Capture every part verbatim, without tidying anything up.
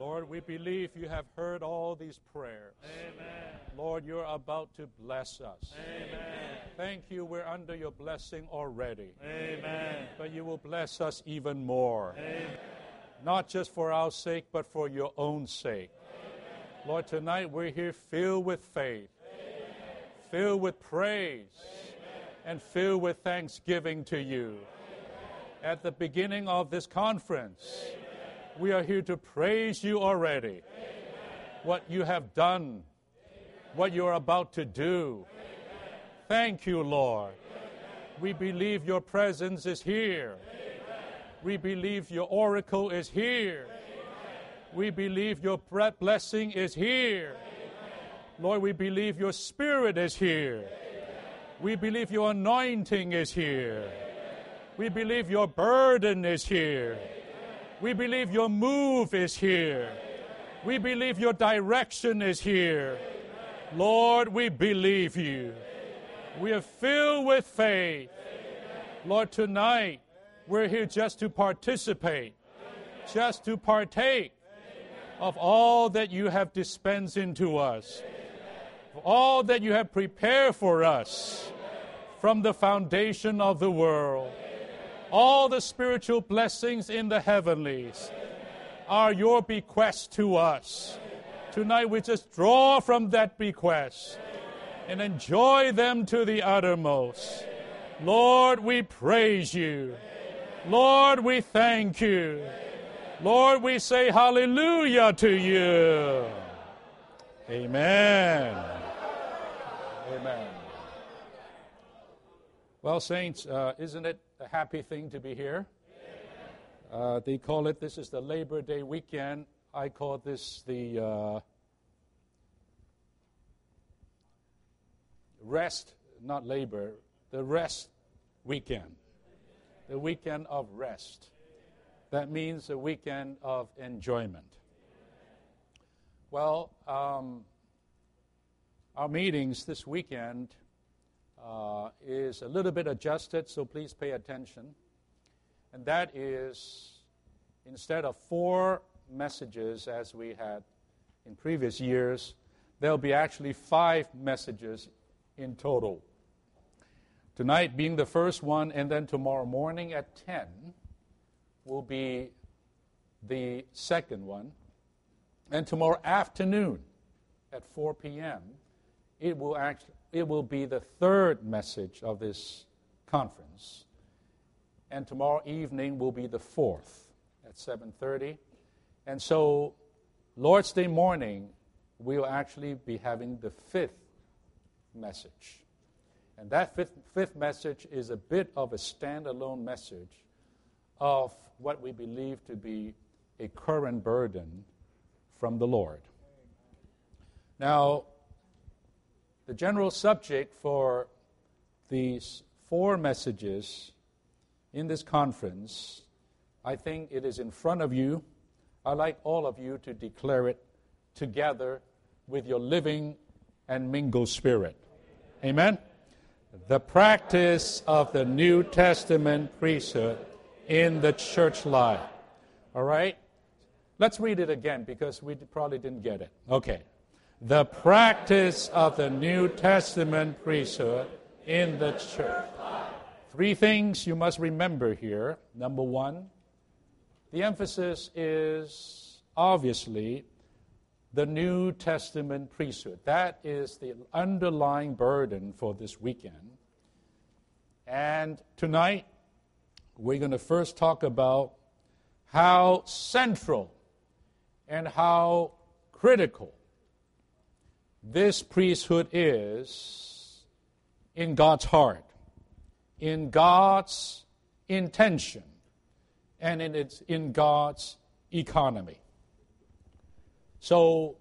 Lord, we believe you have heard all these prayers. Amen. Lord, you're about to bless us. Amen. Thank you, we're under your blessing already. Amen. But you will bless us even more. Amen. Not just for our sake, but for your own sake. Amen. Lord, tonight we're here filled with faith, Amen. filled with praise, Amen. and filled with thanksgiving to you. Amen. At the beginning of this conference, Amen. we are here to praise you already. Amen. What you have done, Amen. what you're about to do. Amen. Thank you, Lord. Amen. We believe your presence is here. Amen. We believe your oracle is here. Amen. We believe your blessing is here. Amen. Lord, we believe your spirit is here. Amen. We believe your anointing is here. Amen. We believe your burden is here. Amen. We believe your move is here. Amen. We believe your direction is here. Amen. Lord, we believe you. Amen. We are filled with faith. Amen. Lord, tonight we're here just to participate, Amen. just to partake Amen. of all that you have dispensed into us, Amen. of all that you have prepared for us Amen. from the foundation of the world. Amen. All the spiritual blessings in the heavenlies Amen. are your bequest to us. Amen. Tonight we just draw from that bequest Amen. and enjoy them to the uttermost. Amen. Lord, we praise you. Amen. Lord, we thank you. Amen. Lord, we say hallelujah to you. Amen. Amen. Well, saints, uh, isn't it a happy thing to be here? Uh, they call it, this is the Labor Day weekend. I call this the uh, rest, not labor, the rest weekend. The weekend of rest. That means a weekend of enjoyment. Well, um, our meetings this weekend uh, is a little bit adjusted, so please pay attention. And that is, instead of four messages as we had in previous years, there'll be actually five messages in total. Tonight being the first one, and then tomorrow morning at ten will be the second one. And tomorrow afternoon at four p.m., it will actually, it will be the third message of this conference. And tomorrow evening will be the fourth at seven thirty. And so Lord's Day morning, we'll actually be having the fifth message. And that fifth, fifth message is a bit of a standalone message of what we believe to be a current burden from the Lord. Now, the general subject for these four messages in this conference, I think it is in front of you. I'd like all of you to declare it together with your living and mingled spirit. Amen? The practice of the New Testament priesthood in the church life. All right? Let's read it again because we probably didn't get it. Okay. The practice of the New Testament priesthood in the church. Three things you must remember here. Number one, the emphasis is obviously the New Testament priesthood. That is the underlying burden for this weekend. And tonight, we're going to first talk about how central and how critical this priesthood is in God's heart, in God's intention, and in its in God's economy. So,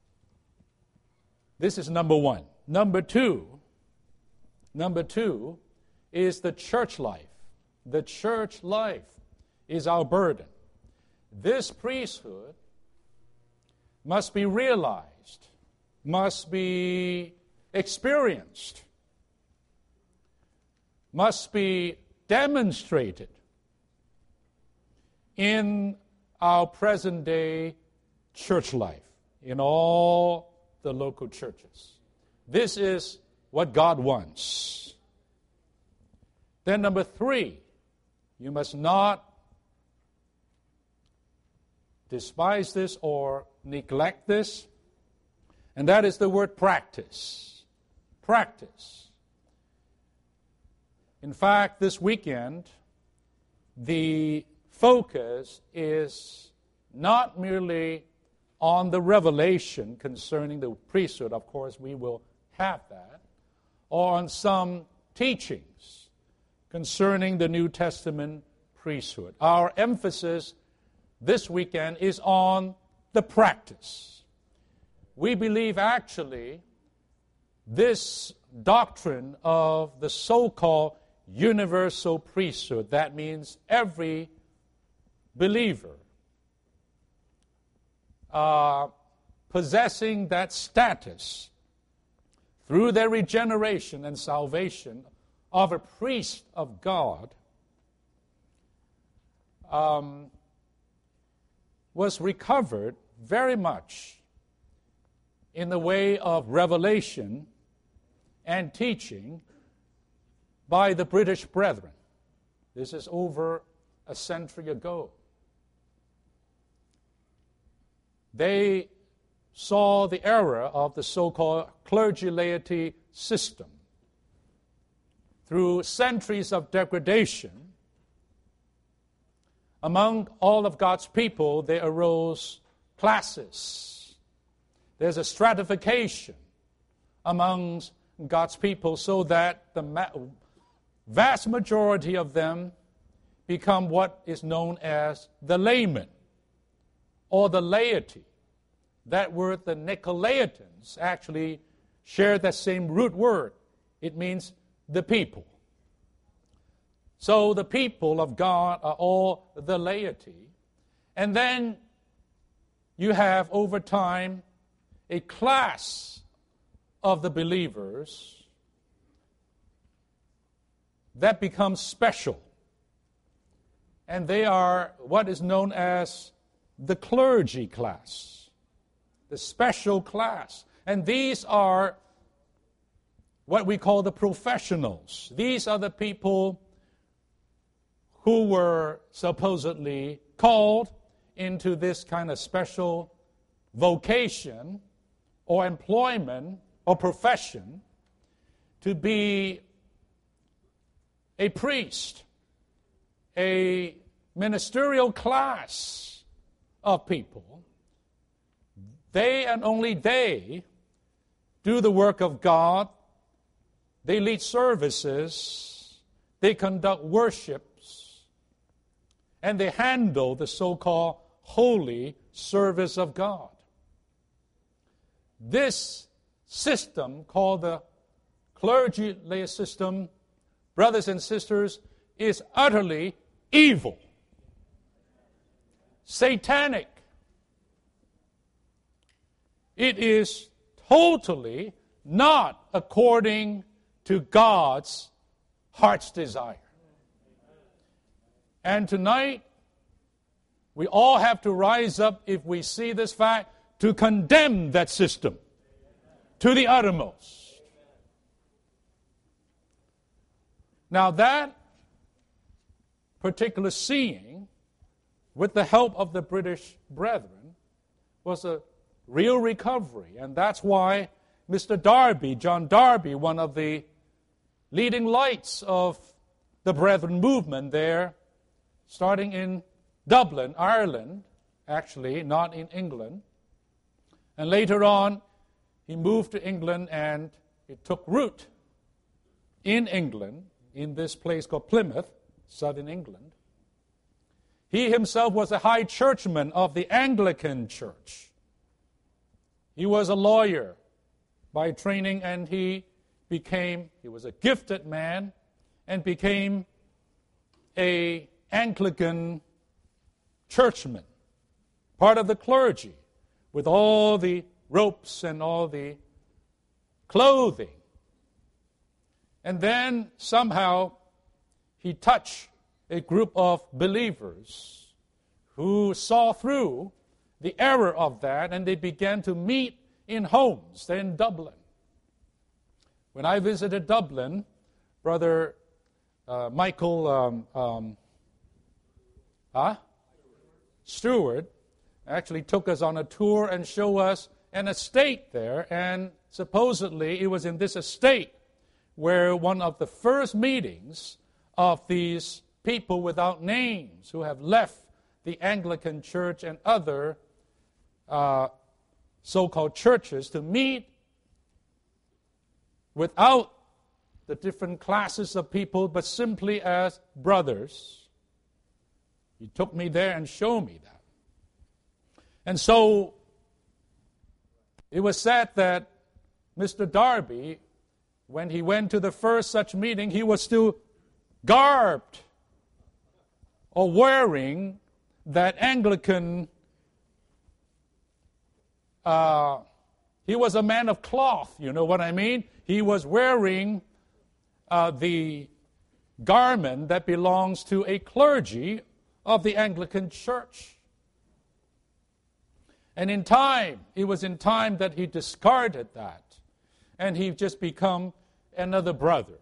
this is number one. Number two, number two is the church life. The church life is our burden. This priesthood must be realized, must be experienced, must be demonstrated in our present day church life in all the local churches. This is what God wants. Then number three, you must not despise this or neglect this, and that is the word practice. Practice. In fact, this weekend, the focus is not merely on the revelation concerning the priesthood. Of course, we will have that. Or on some teachings concerning the New Testament priesthood. Our emphasis this weekend is on the practice. We believe actually this doctrine of the so-called universal priesthood, that means every believer uh, possessing that status through their regeneration and salvation of a priest of God, um, was recovered very much in the way of revelation and teaching by the British Brethren. This is over a century ago. They saw the error of the so-called clergy-laity system. Through centuries of degradation, among all of God's people, there arose classes. There's a stratification amongst God's people so that the ma- vast majority of them become what is known as the laymen or the laity. That word, the Nicolaitans, actually share that same root word. It means the people. So the people of God are all the laity. And then you have, over time, a class of the believers that becomes special. And they are what is known as the clergy class, the special class. And these are what we call the professionals. These are the people who were supposedly called into this kind of special vocation or employment or profession to be a priest, a ministerial class of people. They and only they do the work of God. They lead services. They conduct worships. And they handle the so-called holy service of God. This system, called the clergy lay system, brothers and sisters, is utterly evil, satanic. It is totally not according to God's heart's desire. And tonight, we all have to rise up, if we see this fact, to condemn that system to the uttermost. Now that particular seeing, with the help of the British Brethren, was a real recovery. And that's why Mister Darby, John Darby, one of the leading lights of the Brethren movement there, starting in Dublin, Ireland, actually, not in England. And later on, he moved to England and it took root in England, in this place called Plymouth, southern England. He himself was a high churchman of the Anglican Church. He was a lawyer by training, and he became, he was a gifted man, and became a Anglican churchman, part of the clergy, with all the ropes and all the clothing. And then somehow he touched a group of believers who saw through the error of that, and they began to meet in homes. They're in Dublin. When I visited Dublin, Brother uh, Michael um, um, huh? Stewart actually took us on a tour and showed us an estate there, and supposedly it was in this estate where one of the first meetings of these people without names who have left the Anglican Church and other uh, so-called churches to meet without the different classes of people, but simply as brothers. He took me there and showed me that. And so it was said that Mister Darby, when he went to the first such meeting, he was still garbed or wearing that Anglican, uh, he was a man of cloth, you know what I mean? He was wearing uh, the garment that belongs to a clergy of the Anglican Church. And in time, it was in time that he discarded that, and he just become another brother.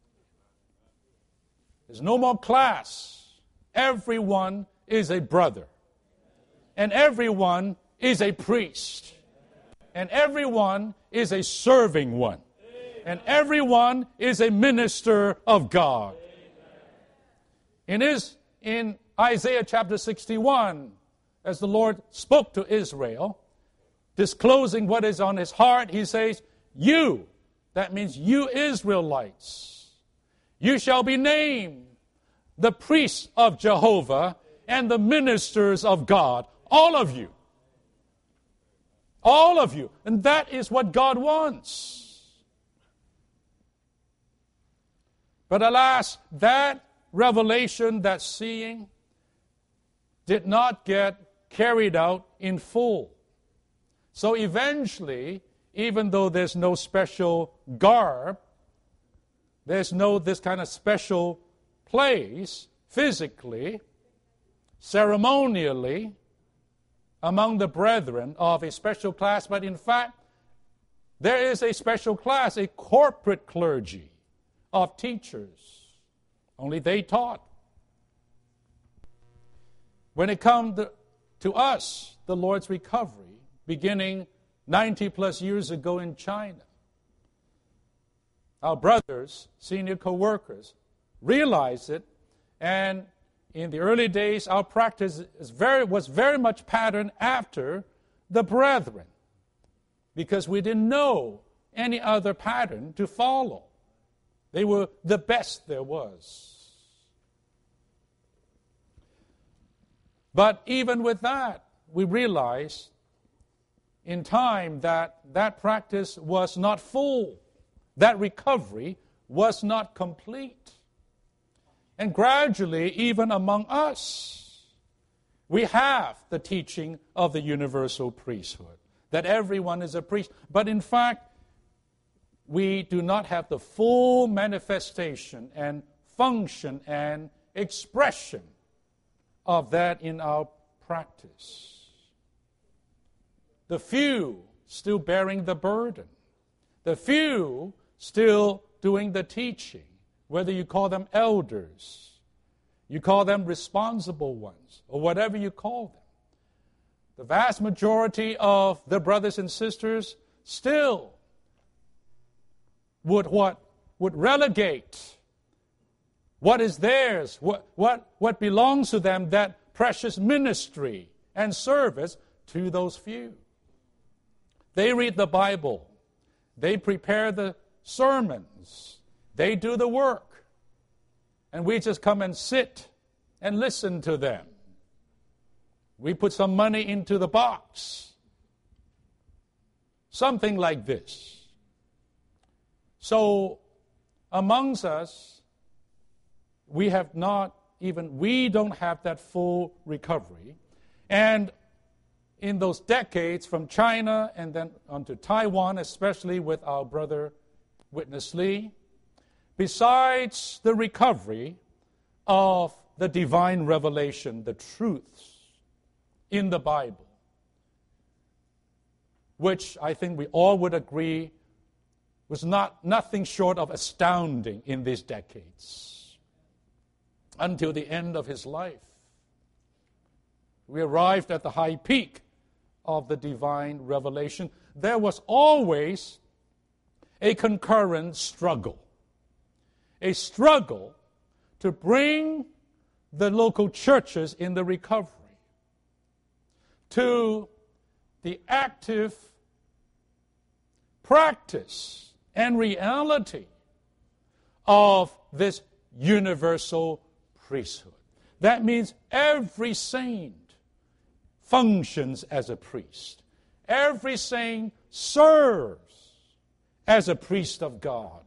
There's no more class. Everyone is a brother. And everyone is a priest. And everyone is a serving one. And everyone is a minister of God. It is in Isaiah chapter sixty-one, as the Lord spoke to Israel, disclosing what is on his heart, he says, you, that means you Israelites, you shall be named the priests of Jehovah and the ministers of God. All of you. All of you. And that is what God wants. But alas, that revelation, that seeing, did not get carried out in full. So eventually, even though there's no special garb, there's no this kind of special place physically, ceremonially, among the brethren of a special class, but in fact, there is a special class, a corporate clergy of teachers. Only they taught. When it comes to us, the Lord's recovery, beginning ninety plus years ago in China, our brothers, senior co-workers, realized it, and in the early days, our practice is very, was very much patterned after the brethren, because we didn't know any other pattern to follow. They were the best there was. But even with that, we realized in time that that practice was not full. That recovery was not complete. And gradually, even among us, we have the teaching of the universal priesthood, that everyone is a priest. But in fact, we do not have the full manifestation and function and expression of that in our practice. The few still bearing the burden. The few still doing the teaching, whether you call them elders, you call them responsible ones, or whatever you call them. The vast majority of the brothers and sisters still would what? Would relegate what is theirs, what, what, what belongs to them, that precious ministry and service, to those few. They read the Bible. They prepare the sermons. They do the work. And we just come and sit and listen to them. We put some money into the box. Something like this. So, amongst us, we have not even, we don't have that full recovery. And in those decades from China and then on to Taiwan, especially with our brother Witness Lee, besides the recovery of the divine revelation, the truths in the Bible, which I think we all would agree was not nothing short of astounding in these decades until the end of his life. We arrived at the high peak of the divine revelation. There was always a concurrent struggle, a struggle to bring the local churches in the recovery to the active practice and reality of this universal priesthood. That means every saint functions as a priest. Every saint serves as a priest of God.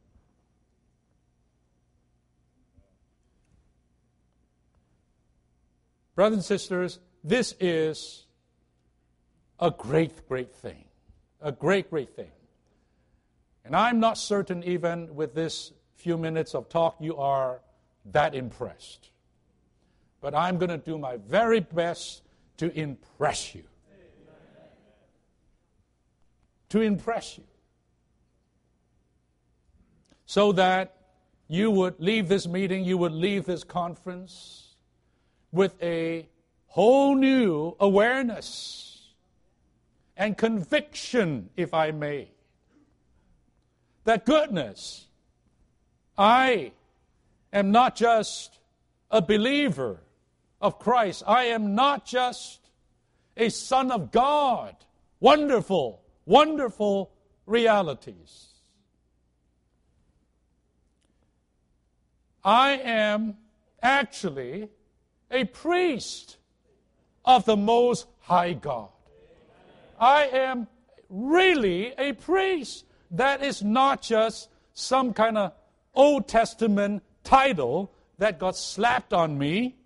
Brothers and sisters, this is a great, great thing. A great, great thing. And I'm not certain even with this few minutes of talk you are that impressed. But I'm going to do my very best to impress you. To impress you. So that you would leave this meeting, you would leave this conference with a whole new awareness and conviction, if I may, that goodness, I am not just a believer of Christ. I am not just a son of God. Wonderful, wonderful realities. I am actually a priest of the Most High God. I am really a priest. That is not just some kind of Old Testament title that got slapped on me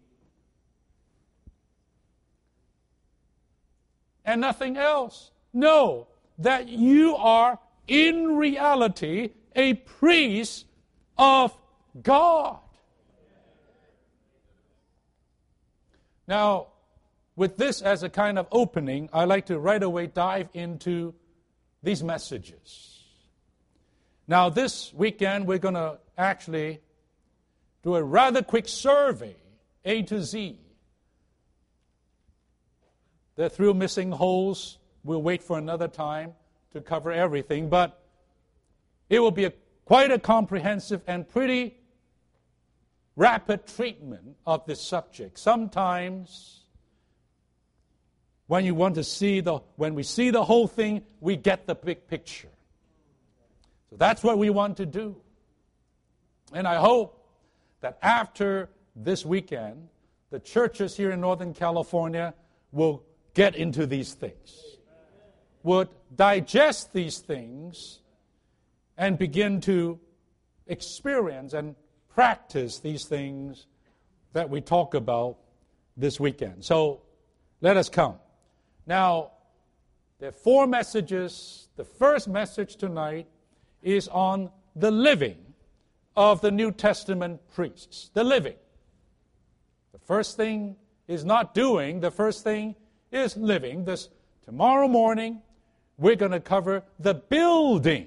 and nothing else. No, that you are in reality a priest of God. Now, with this as a kind of opening, I'd like to right away dive into these messages. Now, this weekend, we're going to actually do a rather quick survey, A to Z. The through missing holes, we'll wait for another time to cover everything, but it will be a, quite a comprehensive and pretty rapid treatment of this subject. Sometimes, when you want to see the, when we see the whole thing, we get the big picture. So that's what we want to do. And I hope that after this weekend, the churches here in Northern California will get into these things, would digest these things, and begin to experience and practice these things that we talk about this weekend. So let us come. Now, there are four messages. The first message tonight is on the living of the New Testament priests. The living. The first thing is not doing. The first thing is living. This tomorrow morning, we're going to cover the building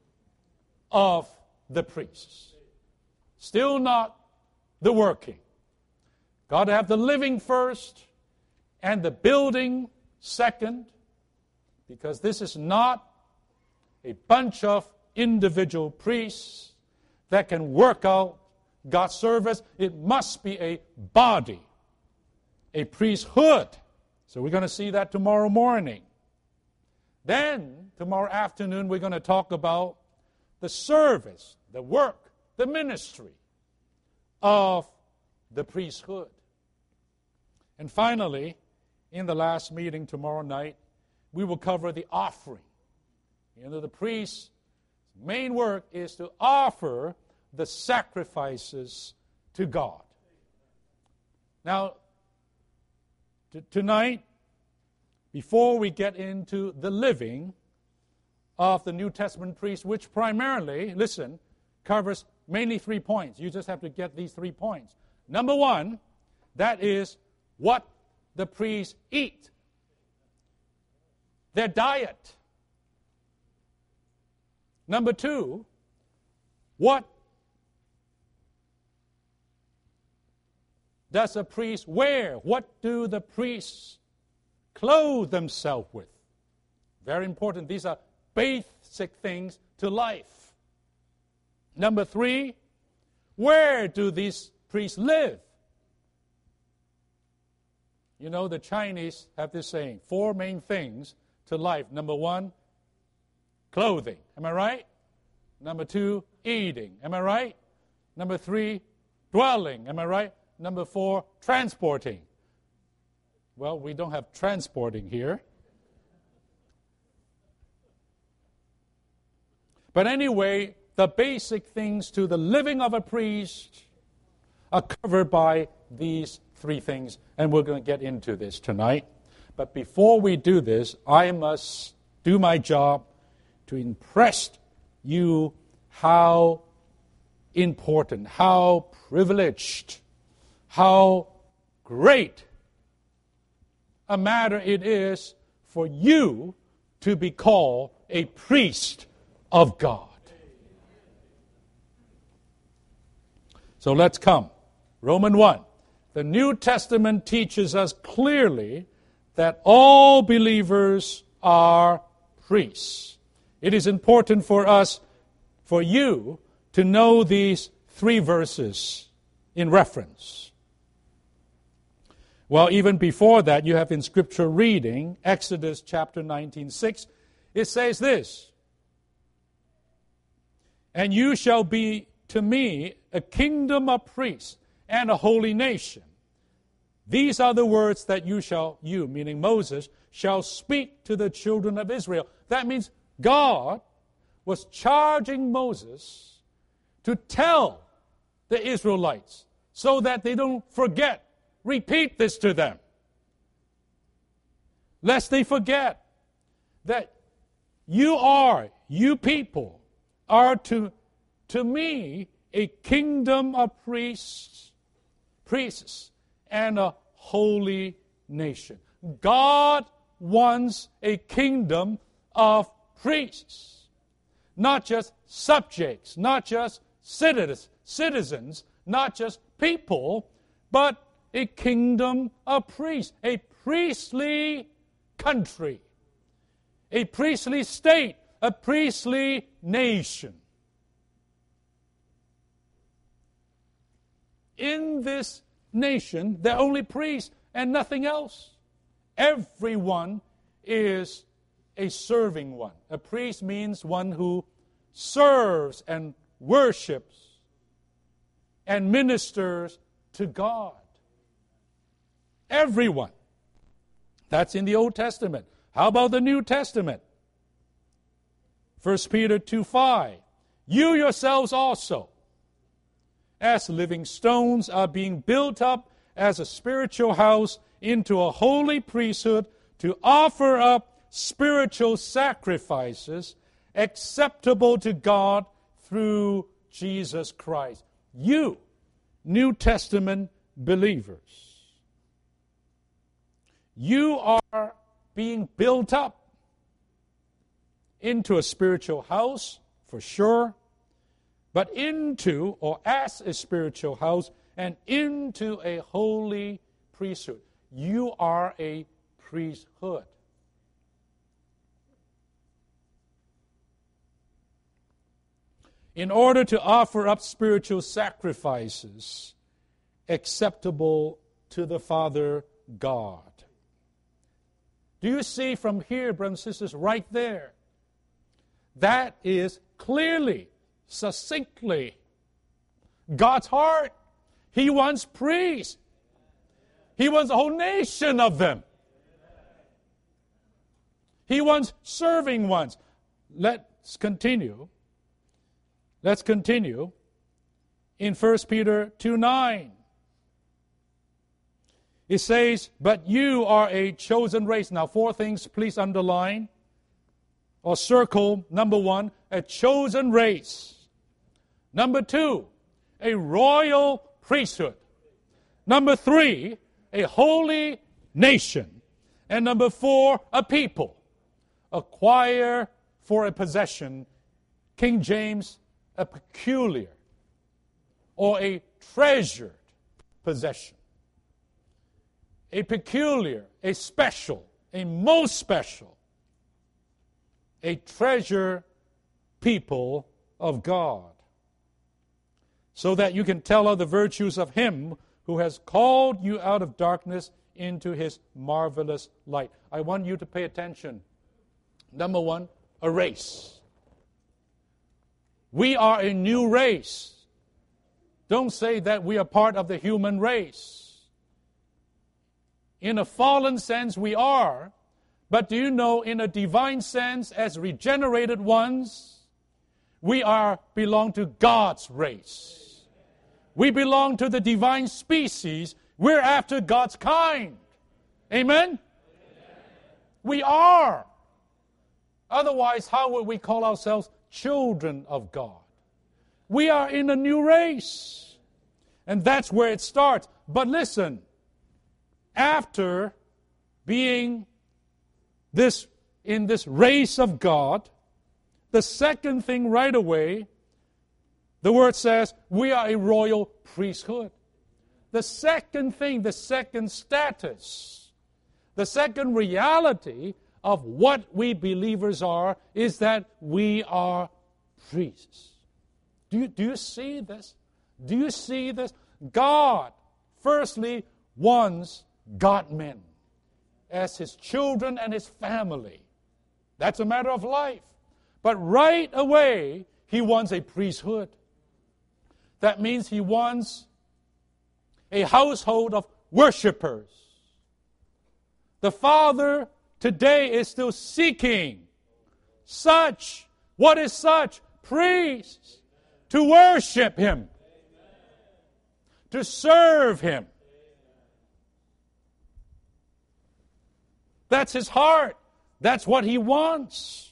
of the priests. Still not the working. Got to have the living first and the building second, because this is not a bunch of individual priests that can work out God's service. It must be a body, a priesthood. So we're going to see that tomorrow morning. Then, tomorrow afternoon, we're going to talk about the service, the work, the ministry of the priesthood. And finally, in the last meeting tomorrow night, we will cover the offering. You know, the priest's main work is to offer the sacrifices to God. Now, t- tonight, before we get into the living of the New Testament priest, which primarily, listen, covers mainly three points. You just have to get these three points. Number one, that is what the priests eat. their diet. Number two, what does a priest wear? What do the priests clothe themselves with? Very important. These are basic things to life. Number three, where do these priests live? You know, the Chinese have this saying, four main things to life. Number one, clothing. Am I right? Number two, eating. Am I right? Number three, dwelling. Am I right? Number four, transporting. Well, we don't have transporting here. But anyway, the basic things to the living of a priest are covered by these three things, and we're going to get into this tonight. But before we do this, I must do my job to impress you how important, how privileged, how great a matter it is for you to be called a priest of God. So let's come. Romans one. The New Testament teaches us clearly that all believers are priests. It is important for us, for you, to know these three verses in reference. Well, even before that, you have in Scripture reading, Exodus chapter nineteen, six, it says this, "And you shall be to me a kingdom of priests and a holy nation. These are the words that you shall, you, meaning Moses, shall speak to the children of Israel." That means God was charging Moses to tell the Israelites so that they don't forget. Repeat this to them, lest they forget that you are, you people, are to, to me a kingdom of priests, priests, and a holy nation. God wants a kingdom of priests, not just subjects, not just citizens, not just people, but a kingdom of priests, a priestly country, a priestly state, a priestly nation. In this nation, they're only priests and nothing else. Everyone is a serving one. A priest means one who serves and worships and ministers to God. Everyone. That's in the Old Testament. How about the New Testament? First Peter two five. You yourselves also, as living stones, are being built up as a spiritual house into a holy priesthood to offer up spiritual sacrifices acceptable to God through Jesus Christ. You, New Testament believers, you are being built up into a spiritual house, for sure, but into, or as a spiritual house, and into a holy priesthood. You are a priesthood. In order to offer up spiritual sacrifices acceptable to the Father God. Do you see from here, brothers and sisters, right there? That is clearly, succinctly, God's heart. He wants priests. He wants a whole nation of them. He wants serving ones. Let's continue. Let's continue in First Peter two nine. It says, but you are a chosen race. Now, four things, please underline or circle. Number one, a chosen race. Number two, a royal priesthood. Number three, a holy nation. And number four, a people. acquire for a possession, King James, a peculiar or a treasured possession. A peculiar, a special, a most special, a treasure people of God, so that you can tell of the virtues of Him who has called you out of darkness into His marvelous light. I want you to pay attention. Number one, a race. We are a new race. Don't say that we are part of the human race. In a fallen sense, we are. But do you know, in a divine sense, as regenerated ones, we are belong to God's race. We belong to the divine species. We're after God's kind. Amen? Amen? We are. Otherwise, how would we call ourselves children of God? We are in a new race. And that's where it starts. But listen, after being this in this race of God, the second thing right away, the word says, we are a royal priesthood. The second thing, the second status, the second reality of what we believers are is that we are priests. Do you, do you see this? Do you see this? God, firstly, wants God men as His children and His family. That's a matter of life. But right away, He wants a priesthood. That means He wants a household of worshipers. The Father today is still seeking such, what is such? Priests to worship Him, to serve Him. That's His heart. That's what He wants.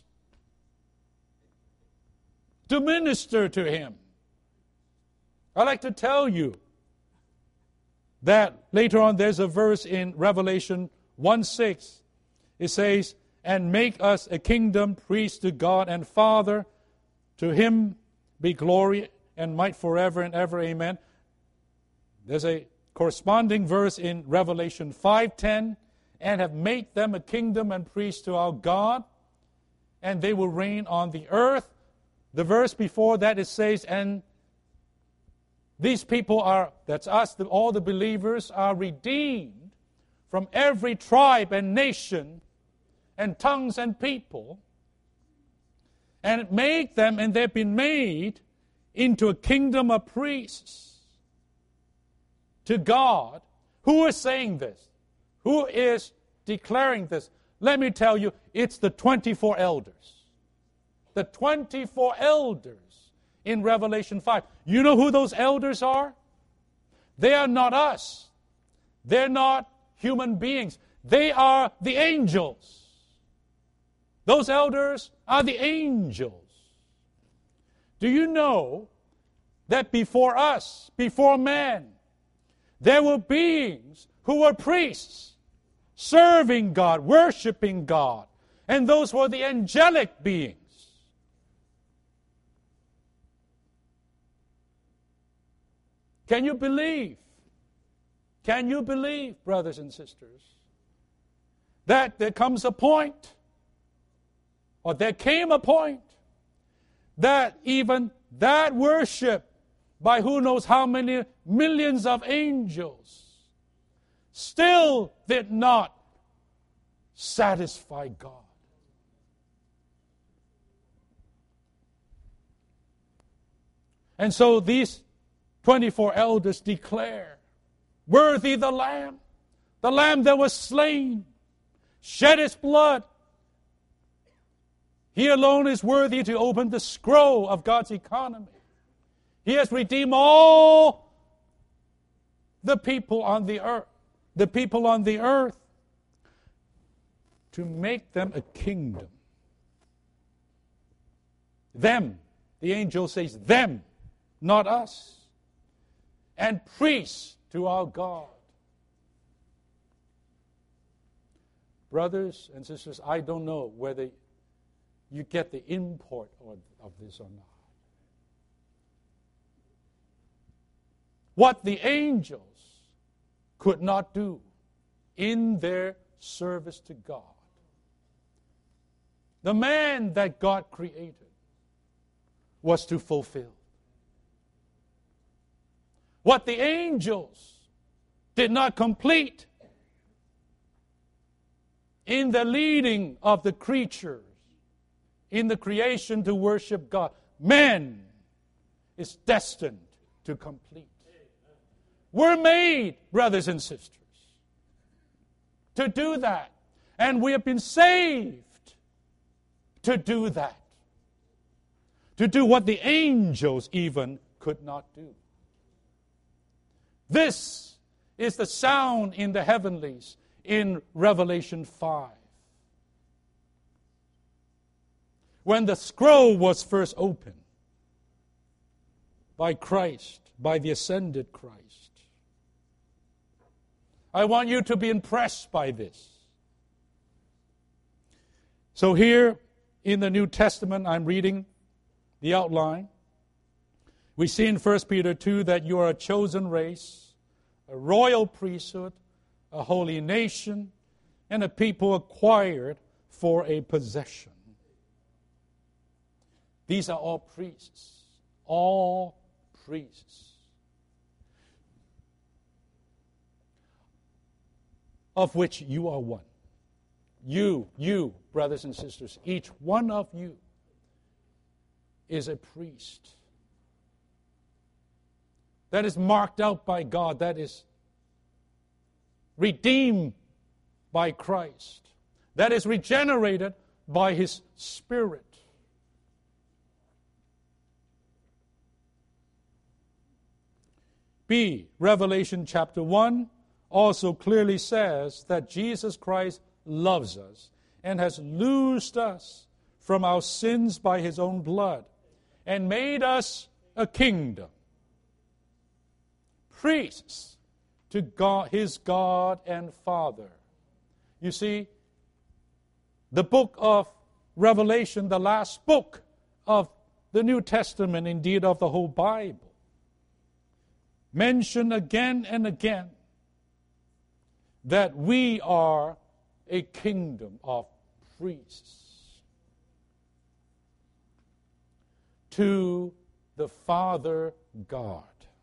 To minister to Him. I'd like to tell you that later on there's a verse in Revelation one six. It says, and make us a kingdom, priest to God and Father. To Him be glory and might forever and ever. Amen. There's a corresponding verse in Revelation five ten. And have made them a kingdom and priests to our God, and they will reign on the earth. The verse before that it says, and these people are, that's us, the, all the believers are redeemed from every tribe and nation and tongues and people, and make them, and they've been made into a kingdom of priests to God. Who is saying this? Who is declaring this? Let me tell you, it's the twenty-four elders. The twenty-four elders in Revelation five. You know who those elders are? They are not us. They're not human beings. They are the angels. Those elders are the angels. Do you know that before us, before man, there were beings who were priests, serving God, worshiping God. And those were the angelic beings. Can you believe? Can you believe, brothers and sisters, that there comes a point, or there came a point, that even that worship by who knows how many millions of angels still did not satisfy God. And so these twenty-four elders declare, worthy the Lamb, the Lamb that was slain, shed His blood. He alone is worthy to open the scroll of God's economy. He has redeemed all the people on the earth. The people on the earth, to make them a kingdom. Them, the angel says, them, not us. And priests to our God. Brothers and sisters, I don't know whether you get the import of, of this or not. What the angels could not do in their service to God, the man that God created was to fulfill. What the angels did not complete in the leading of the creatures, in the creation to worship God, man is destined to complete. We're made, brothers and sisters, to do that. And we have been saved to do that. To do what the angels even could not do. This is the sound in the heavenlies in Revelation five. When the scroll was first opened by Christ, by the ascended Christ. I want you to be impressed by this. So here in the New Testament, I'm reading the outline. We see in First Peter two that you are a chosen race, a royal priesthood, a holy nation, and a people acquired for a possession. These are all priests. All priests. Of which you are one. You, you, brothers and sisters, each one of you is a priest. That is marked out by God, that is redeemed by Christ, that is regenerated by His Spirit. B, Revelation chapter one also clearly says that Jesus Christ loves us and has loosed us from our sins by His own blood and made us a kingdom, priests to God, His God and Father. You see, the book of Revelation, the last book of the New Testament, indeed of the whole Bible, mention again and again that we are a kingdom of priests to the Father God.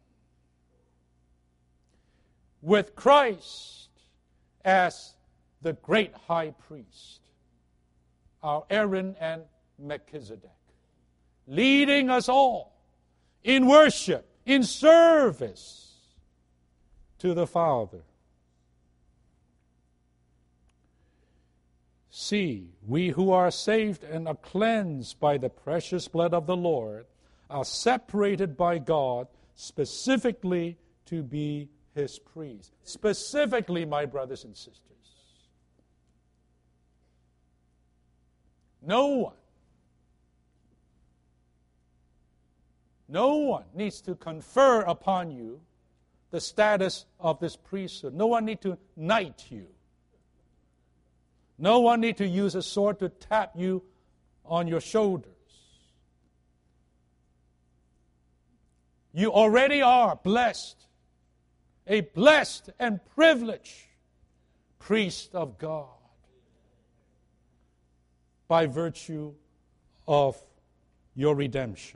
With Christ as the great high priest, our Aaron and Melchizedek, leading us all in worship, in service to the Father. See, we who are saved and are cleansed by the precious blood of the Lord are separated by God specifically to be His priests. Specifically, my brothers and sisters. No one, no one needs to confer upon you the status of this priesthood. No one needs to knight you. No one needs to use a sword to tap you on your shoulders. You already are blessed, a blessed and privileged priest of God by virtue of your redemption.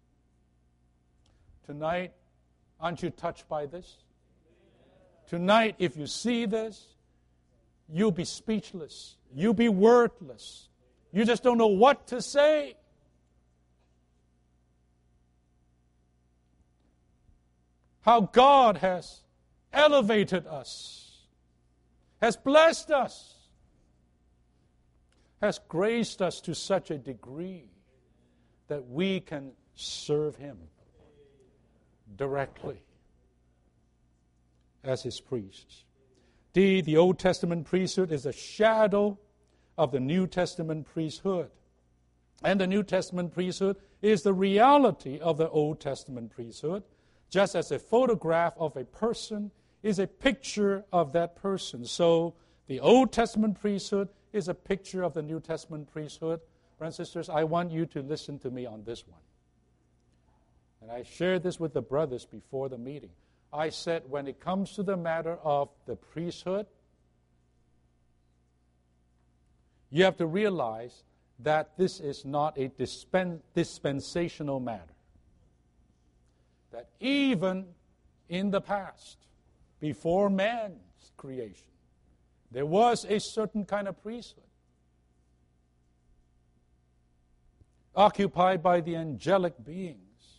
Tonight, aren't you touched by this? Tonight, if you see this, you'll be speechless. You'll be wordless. You just don't know what to say. How God has elevated us, has blessed us, has graced us to such a degree that we can serve Him directly as His priests. D, the Old Testament priesthood is a shadow of the New Testament priesthood. And the New Testament priesthood is the reality of the Old Testament priesthood, just as a photograph of a person is a picture of that person. So the Old Testament priesthood is a picture of the New Testament priesthood. Friends and sisters, I want you to listen to me on this one. And I shared this with the brothers before the meeting. I said, when it comes to the matter of the priesthood, you have to realize that this is not a dispen- dispensational matter. That even in the past, before man's creation, there was a certain kind of priesthood occupied by the angelic beings.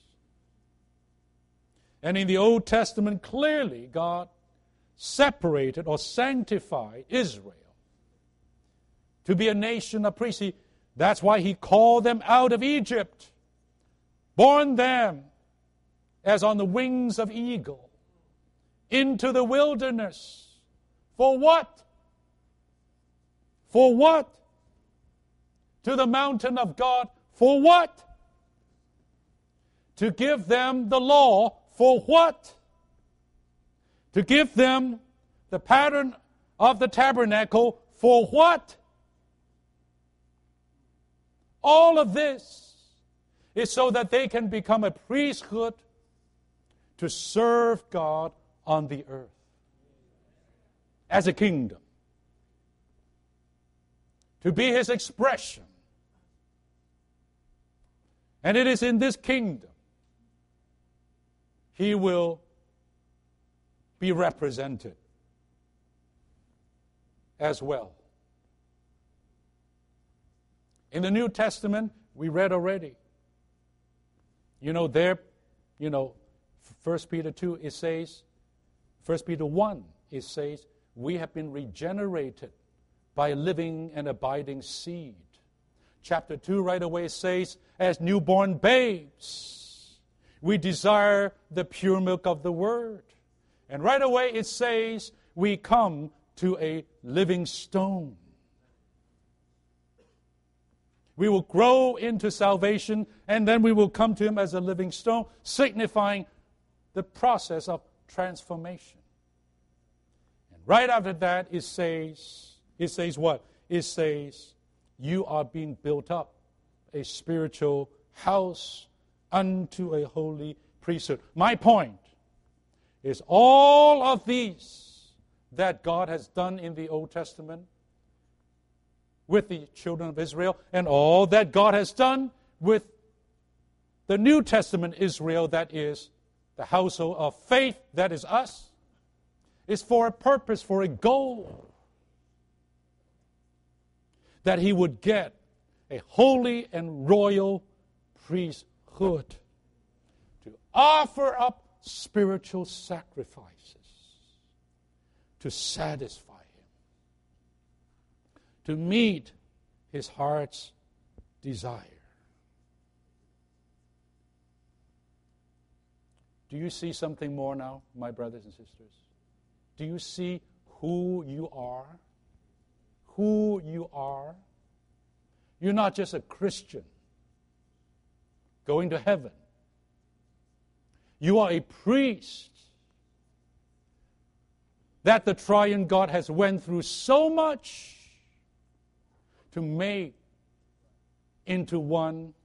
And in the Old Testament, clearly God separated or sanctified Israel to be a nation of priests. He, that's why He called them out of Egypt, borne them as on the wings of eagle into the wilderness. For what? For what? To the mountain of God. For what? To give them the law. For what? To give them the pattern of the tabernacle. For what? All of this is so that they can become a priesthood to serve God on the earth as a kingdom, to be His expression. And it is in this kingdom He will be represented as well. In the New Testament, we read already. You know, there, you know, First Peter two, it says, First Peter one, it says, we have been regenerated by a living and abiding seed. Chapter two right away says, as newborn babes, we desire the pure milk of the Word. And right away it says, we come to a living stone. We will grow into salvation, and then we will come to Him as a living stone, signifying the process of transformation. And right after that, it says, it says what? It says, you are being built up, a spiritual house unto a holy priesthood. My point is all of these that God has done in the Old Testament with the children of Israel, and all that God has done with the New Testament Israel, that is the household of faith, that is us, is for a purpose, for a goal, that He would get a holy and royal priesthood to offer up spiritual sacrifices to satisfy Him, to meet His heart's desire. Do you see something more now, my brothers and sisters? Do you see who you are? Who you are? You're not just a Christian going to heaven. You are a priest that the triune God has went through so much to make into one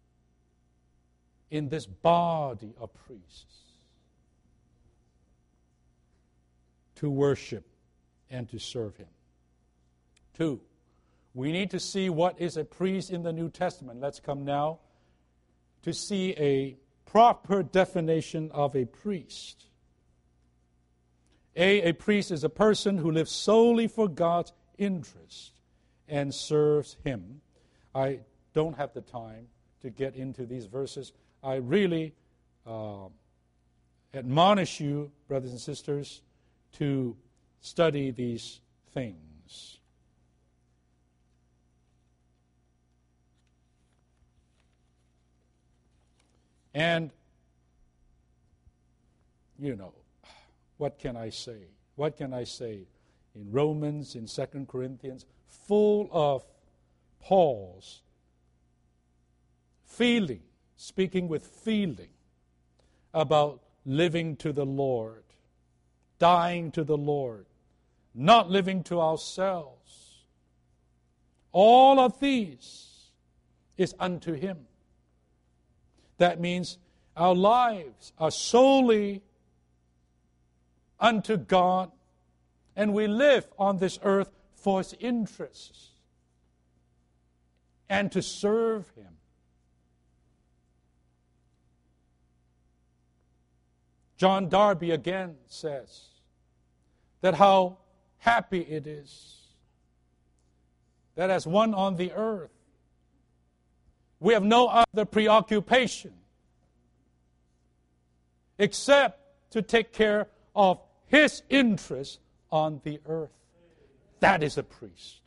in this body of priests to worship and to serve Him. Two, we need to see what is a priest in the New Testament. Let's come now to see a proper definition of a priest. A, a priest is a person who lives solely for God's interest and serves Him. I don't have the time to get into these verses. I really uh, admonish you, brothers and sisters, to study these things. And, you know, what can I say? What can I say? In Romans, in Second Corinthians, full of Paul's feeling, speaking with feeling about living to the Lord, dying to the Lord, not living to ourselves. All of these is unto Him. That means our lives are solely unto God, and we live on this earth for His interests and to serve Him. John Darby again says that how happy it is that as one on the earth, we have no other preoccupation except to take care of His interests on the earth. That is a priest.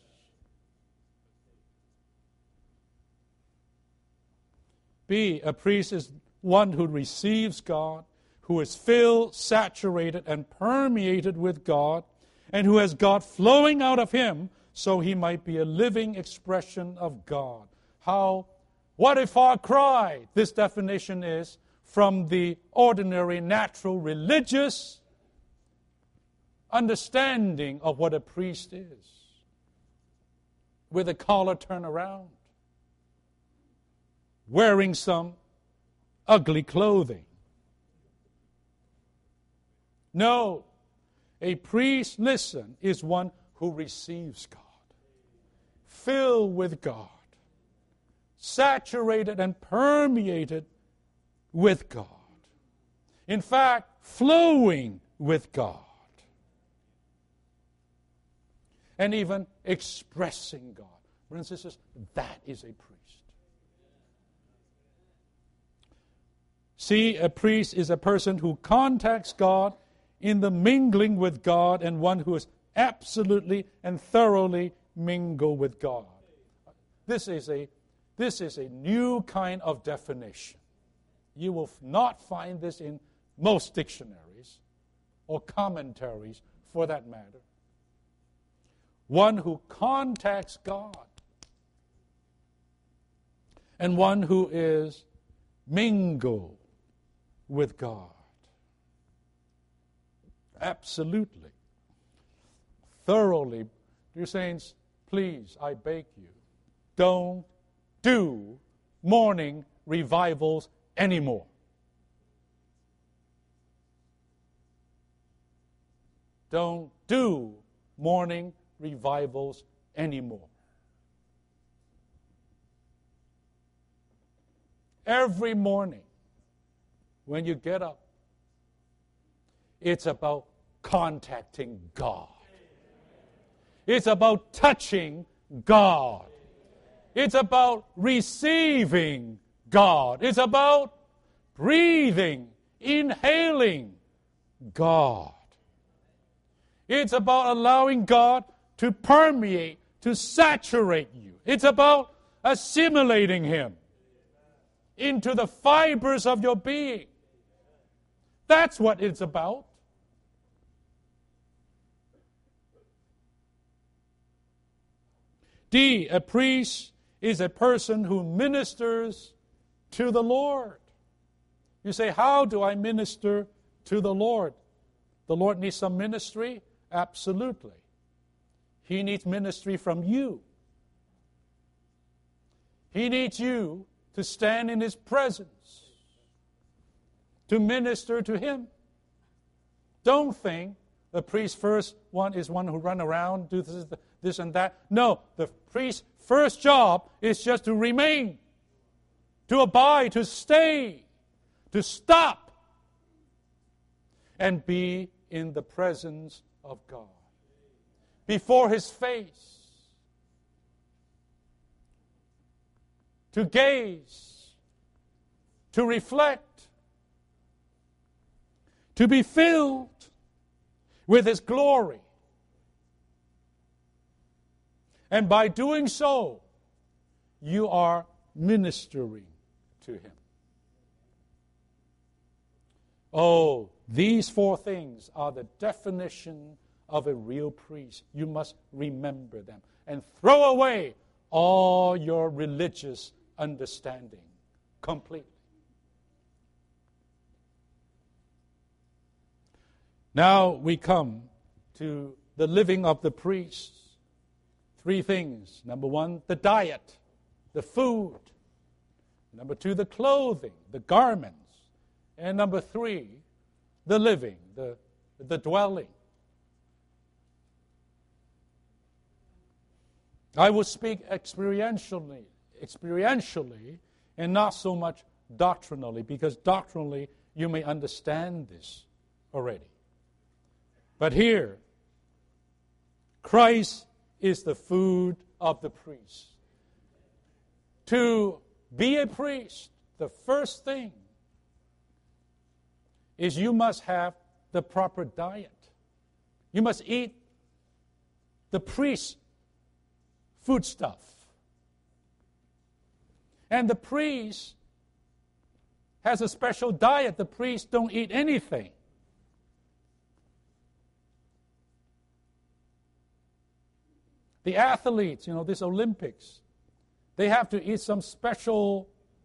B, a priest is one who receives God, who is filled, saturated, and permeated with God, and who has God flowing out of him so he might be a living expression of God. How, what a far cry this definition is from the ordinary, natural, religious understanding of what a priest is, with a collar turned around, wearing some ugly clothing. No, a priest, listen, is one who receives God, filled with God, saturated and permeated with God. In fact, flowing with God. And even expressing God. Brothers and sisters, that is a priest. See, a priest is a person who contacts God in the mingling with God, and one who is absolutely and thoroughly mingled with God. This is a, this is a new kind of definition. You will not find this in most dictionaries or commentaries for that matter. One who contacts God and one who is mingled with God. Absolutely. Thoroughly. Dear saints, please, I beg you, don't do morning revivals anymore. Don't do morning revivals anymore. Every morning when you get up, it's about contacting God. It's about touching God. It's about receiving God. It's about breathing, inhaling God. It's about allowing God to permeate, to saturate you. It's about assimilating Him into the fibers of your being. That's what it's about. D, a priest is a person who ministers to the Lord. You say, how do I minister to the Lord? The Lord needs some ministry? Absolutely. He needs ministry from you. He needs you to stand in His presence, to minister to Him. Don't think the priest's first one is one who run around, do this, this and that. No, the priest's first job is just to remain, to abide, to stay, to stop, and be in the presence of God, before His face, to gaze, to reflect, to be filled with His glory. And by doing so, you are ministering to Him. Oh, these four things are the definition of a real priest. You must remember them and throw away all your religious understanding completely. Now we come to the living of the priest. Three things. Number one, the diet. the food. Number two, the clothing, the garments. And number three, the living, the, the dwelling. I will speak experientially, experientially and not so much doctrinally, because doctrinally you may understand this already. But here, Christ is the food of the priest. To be a priest, the first thing is you must have the proper diet. You must eat the priest's foodstuff. And the priest has a special diet. The priests don't eat anything. The athletes, you know, this Olympics, they have to eat some special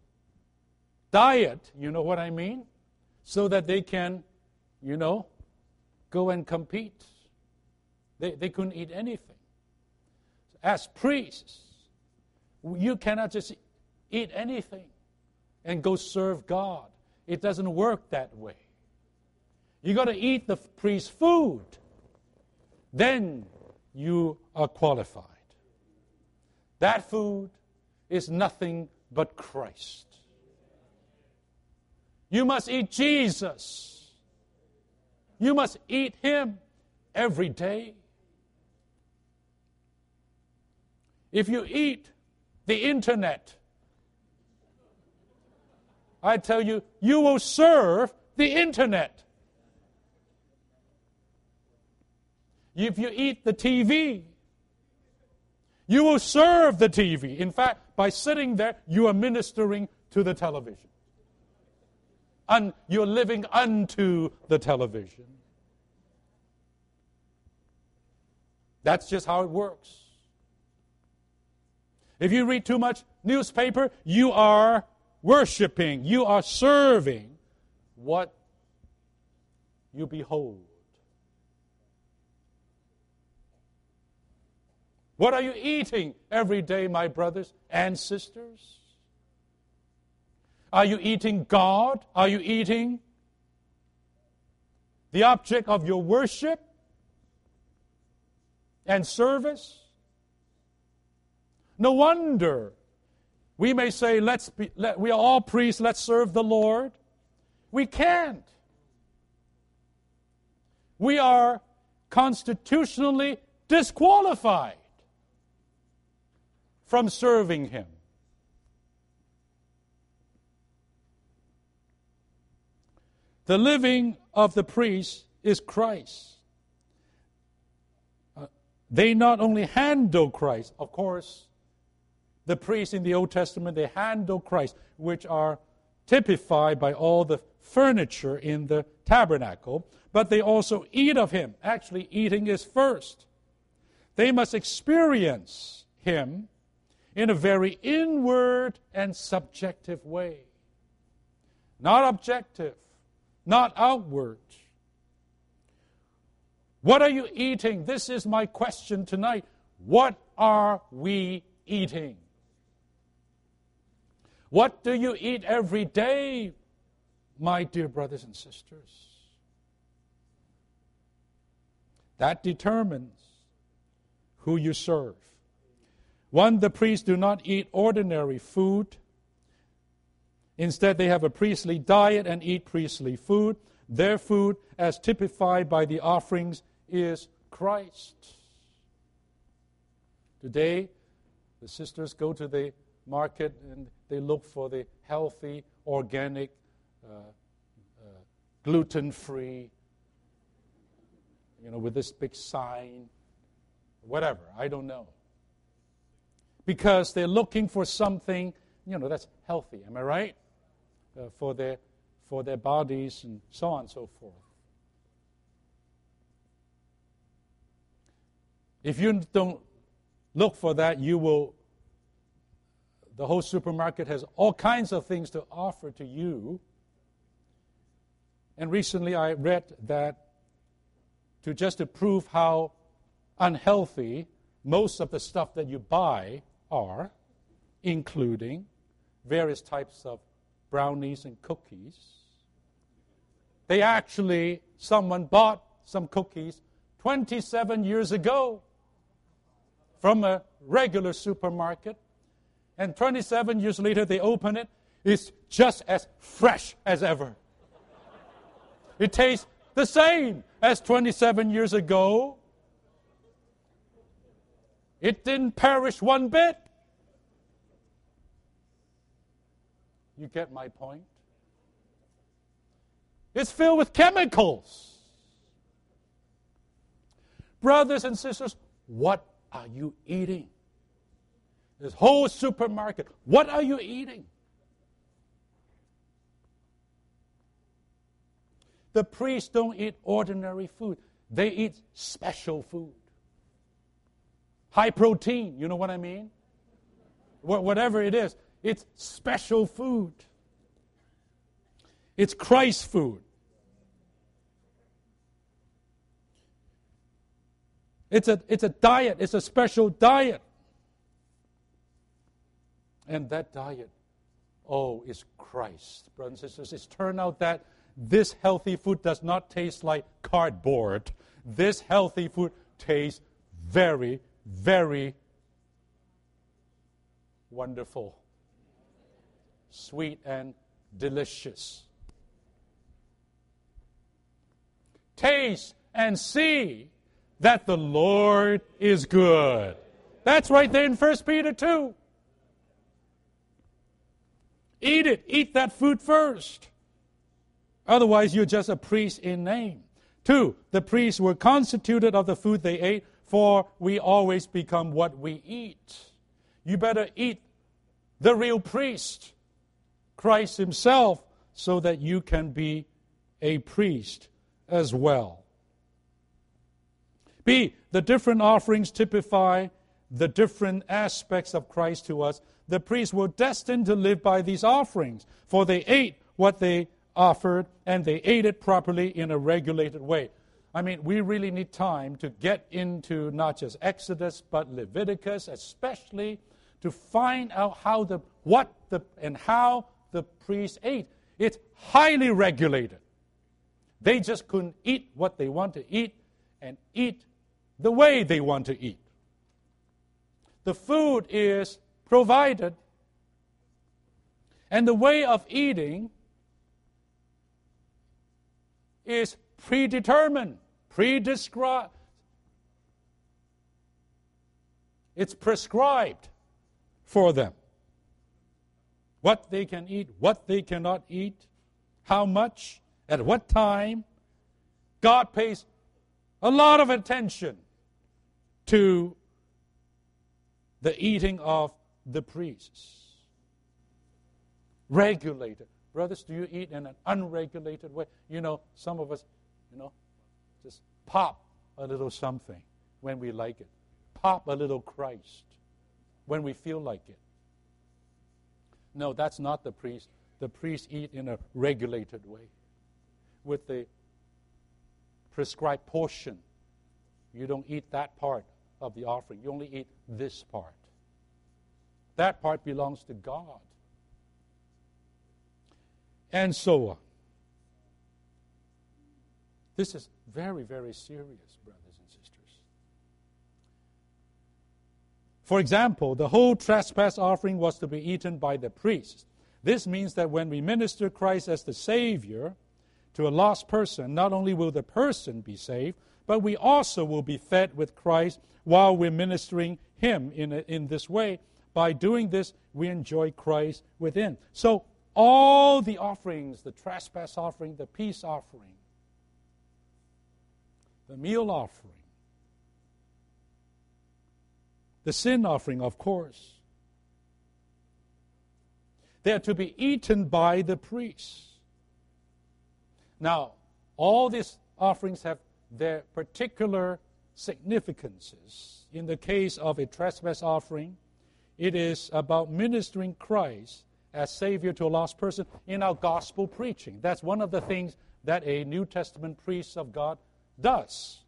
diet, you know what I mean? So that they can, you know, go and compete. They, they couldn't eat anything. As priests, you cannot just eat anything and go serve God. It doesn't work that way. You got to eat the priest's food. Then you are qualified. That food is nothing but Christ. You must eat Jesus. You must eat Him every day. If you eat the internet, I tell you, you will serve the internet. If you eat the T V, you will serve the T V. In fact, by sitting there, you are ministering to the television. And you're living unto the television. That's just how it works. If you read too much newspaper, you are worshiping, you are serving what you behold. What are you eating every day, my brothers and sisters? Are you eating God? Are you eating the object of your worship and service? No wonder we may say, let's be, let, we are all priests, let's serve the Lord. We can't. We are constitutionally disqualified from serving Him. The living of the priest is Christ. Uh, they not only handle Christ, of course, the priests in the Old Testament, they handle Christ, which are typified by all the furniture in the tabernacle, but they also eat of Him. Actually, eating is first. They must experience Him in a very inward and subjective way. Not objective, not outward. What are you eating? This is my question tonight. What are we eating? What do you eat every day, my dear brothers and sisters? That determines who you serve. One, the priests do not eat ordinary food. Instead, they have a priestly diet and eat priestly food. Their food, as typified by the offerings, is Christ. Today, the sisters go to the market and they look for the healthy, organic, uh, uh, gluten-free, you know, with this big sign, whatever, I don't know. Because they're looking for something, you know, that's healthy, am I right? Uh, for their for their bodies and so on and so forth. If you don't look for that, you will, the whole supermarket has all kinds of things to offer to you. And recently I read that to just to prove how unhealthy most of the stuff that you buy are, including various types of brownies and cookies. They actually, someone bought some cookies twenty-seven years ago from a regular supermarket, and twenty-seven years later they open it. It's just as fresh as ever. It tastes the same as twenty-seven years ago. It didn't perish one bit. You get my point? It's filled with chemicals. Brothers and sisters, what are you eating? This whole supermarket, what are you eating? The priests don't eat ordinary food. They eat special food. High protein, you know what I mean? Wh- whatever it is, it's special food. It's Christ's food. It's a, it's a diet. It's a special diet. And that diet, oh, is Christ. Brothers and sisters, it's turned out that this healthy food does not taste like cardboard. This healthy food tastes very, very wonderful, sweet and delicious. Taste and see that the Lord is good. That's right there in First Peter two. Eat it. Eat that food first. Otherwise, you're just a priest in name. Two, the priests were constituted of the food they ate, for we always become what we eat. You better eat the real priest, Christ himself, so that you can be a priest as well. B, the different offerings typify the different aspects of Christ to us. The priests were destined to live by these offerings, for they ate what they offered, and they ate it properly in a regulated way. I mean, we really need time to get into not just Exodus, but Leviticus, especially to find out how the, what the, and how the priests ate. It's highly regulated. They just couldn't eat what they want to eat and eat the way they want to eat. The food is provided, and the way of eating is predetermined, predescribed. It's prescribed for them. What they can eat, what they cannot eat, how much, at what time. God pays a lot of attention to the eating of the priests. Regulated. Brothers, do you eat in an unregulated way? You know, some of us, you know, just pop a little something when we like it. Pop a little Christ when we feel like it. No, that's not the priest. The priests eat in a regulated way with the prescribed portion. You don't eat that part of the offering. You only eat this part. That part belongs to God. And so on. This is very, very serious, brothers and sisters. For example, the whole trespass offering was to be eaten by the priest. This means that when we minister Christ as the Savior to a lost person, not only will the person be saved, but we also will be fed with Christ while we're ministering Him in, a, in this way. By doing this, we enjoy Christ within. So all the offerings, the trespass offering, the peace offering, the meal offering, the sin offering, of course, they are to be eaten by the priests. Now, all these offerings have their particular significances. In the case of a trespass offering, it is about ministering Christ as Savior to a lost person in our gospel preaching. That's one of the things that a New Testament priest of God does.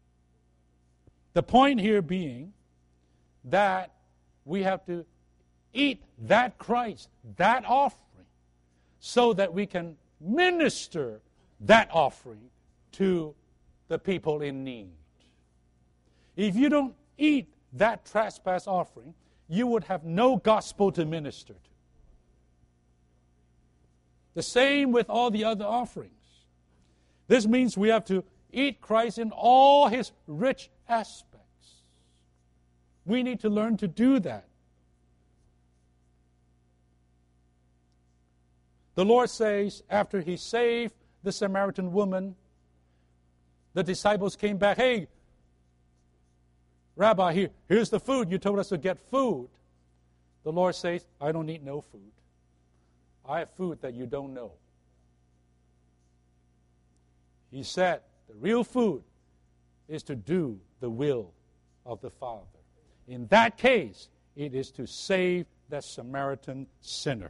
The point here being that we have to eat that Christ, that offering, so that we can minister that offering to the people in need. If you don't eat that trespass offering, you would have no gospel to minister to. The same with all the other offerings. This means we have to eat Christ in all his rich aspects. We need to learn to do that. The Lord says, after he saved the Samaritan woman, the disciples came back, hey, Rabbi, here, here's the food. You told us to get food. The Lord says, I don't need no food. I have food that you don't know. He said, the real food is to do the will of the Father. In that case, it is to save that Samaritan sinner.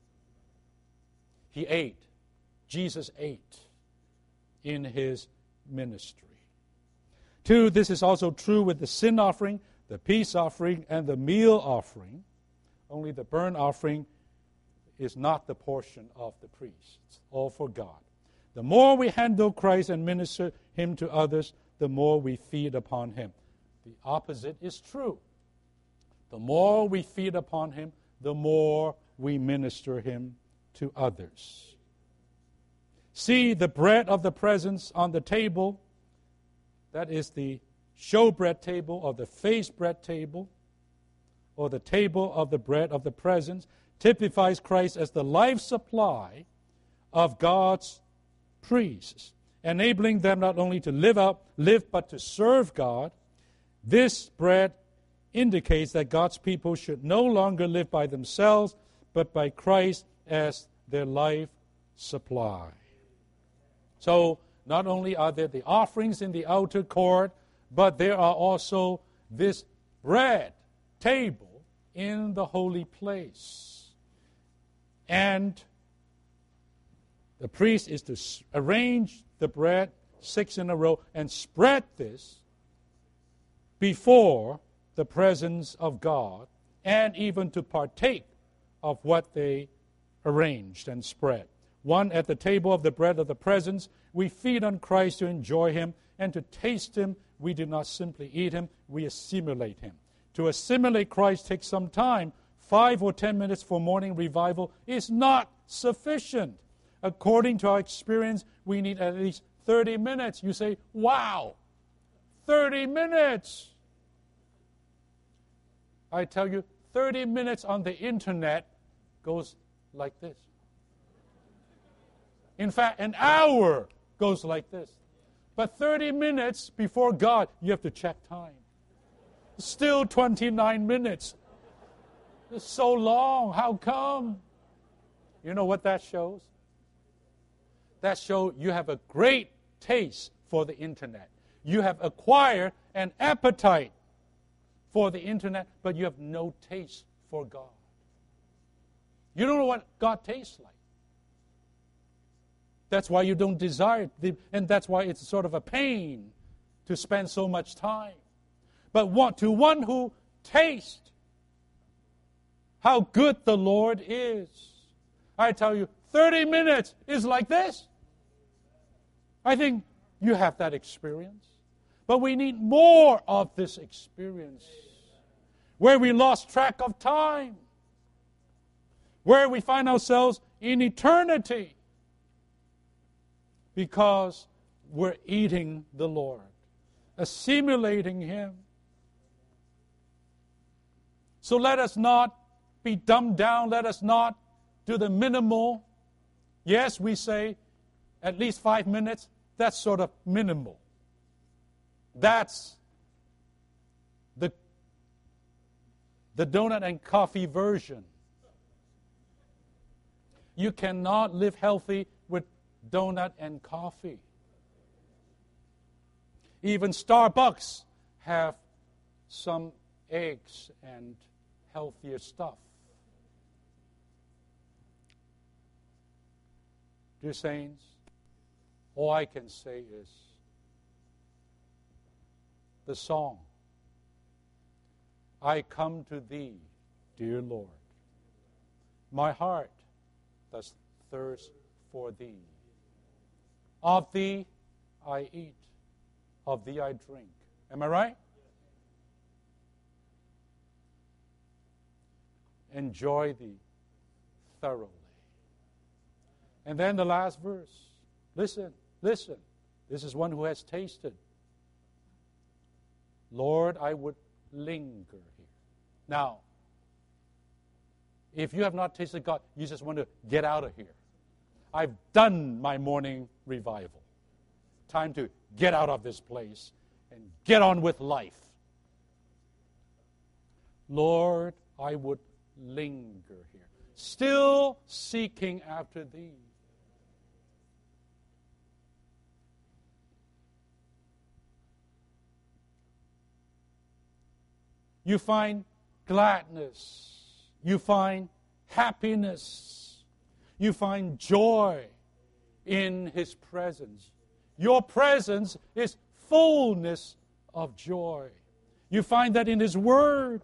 He ate. Jesus ate in his ministry. Two, this is also true with the sin offering, the peace offering, and the meal offering. Only the burnt offering is not the portion of the priest. It's all for God. The more we handle Christ and minister him to others, the more we feed upon him. The opposite is true. The more we feed upon him, the more we minister him to others. See the bread of the presence on the table. That is the showbread table or the face bread table, or the table of the bread of the presence, typifies Christ as the life supply of God's priests, enabling them not only to live out, live, but to serve God. This bread indicates that God's people should no longer live by themselves, but by Christ as their life supply. So, not only are there the offerings in the outer court, but there are also this bread table in the holy place. And the priest is to arrange the bread six in a row and spread this before the presence of God, and even to partake of what they arranged and spread. One, at the table of the bread of the presence, we feed on Christ to enjoy him, and to taste him, we do not simply eat him, we assimilate him. To assimilate Christ takes some time. Five or ten minutes for morning revival is not sufficient. According to our experience, we need at least thirty minutes. You say, wow, thirty minutes. I tell you, thirty minutes on the internet goes like this. In fact, an hour goes like this. But thirty minutes before God, you have to check time. Still twenty-nine minutes. It's so long. How come? You know what that shows? That shows you have a great taste for the internet. You have acquired an appetite for the internet, but you have no taste for God. You don't know what God tastes like. That's why you don't desire it, and that's why it's sort of a pain to spend so much time. But what, to one who tastes how good the Lord is, I tell you, thirty minutes is like this. I think you have that experience. But we need more of this experience, where we lost track of time, where we find ourselves in eternity, because we're eating the Lord, assimilating him. So let us not be dumbed down. Let us not do the minimal. Yes, we say at least five minutes. That's sort of minimal. That's the, the donut and coffee version. You cannot live healthy with donut and coffee. Even Starbucks have some eggs and healthier stuff. Dear saints, all I can say is the song, I come to thee, dear Lord. My heart does thirst for thee. Of thee I eat, of thee I drink. Am I right? Enjoy thee thoroughly. And then the last verse. Listen, listen. This is one who has tasted. Lord, I would linger here. Now, if you have not tasted God, you just want to get out of here. I've done my morning revival. Time to get out of this place and get on with life. Lord, I would linger here, still seeking after thee. You find gladness. You find happiness. You find joy in His presence. Your presence is fullness of joy. You find that in His Word.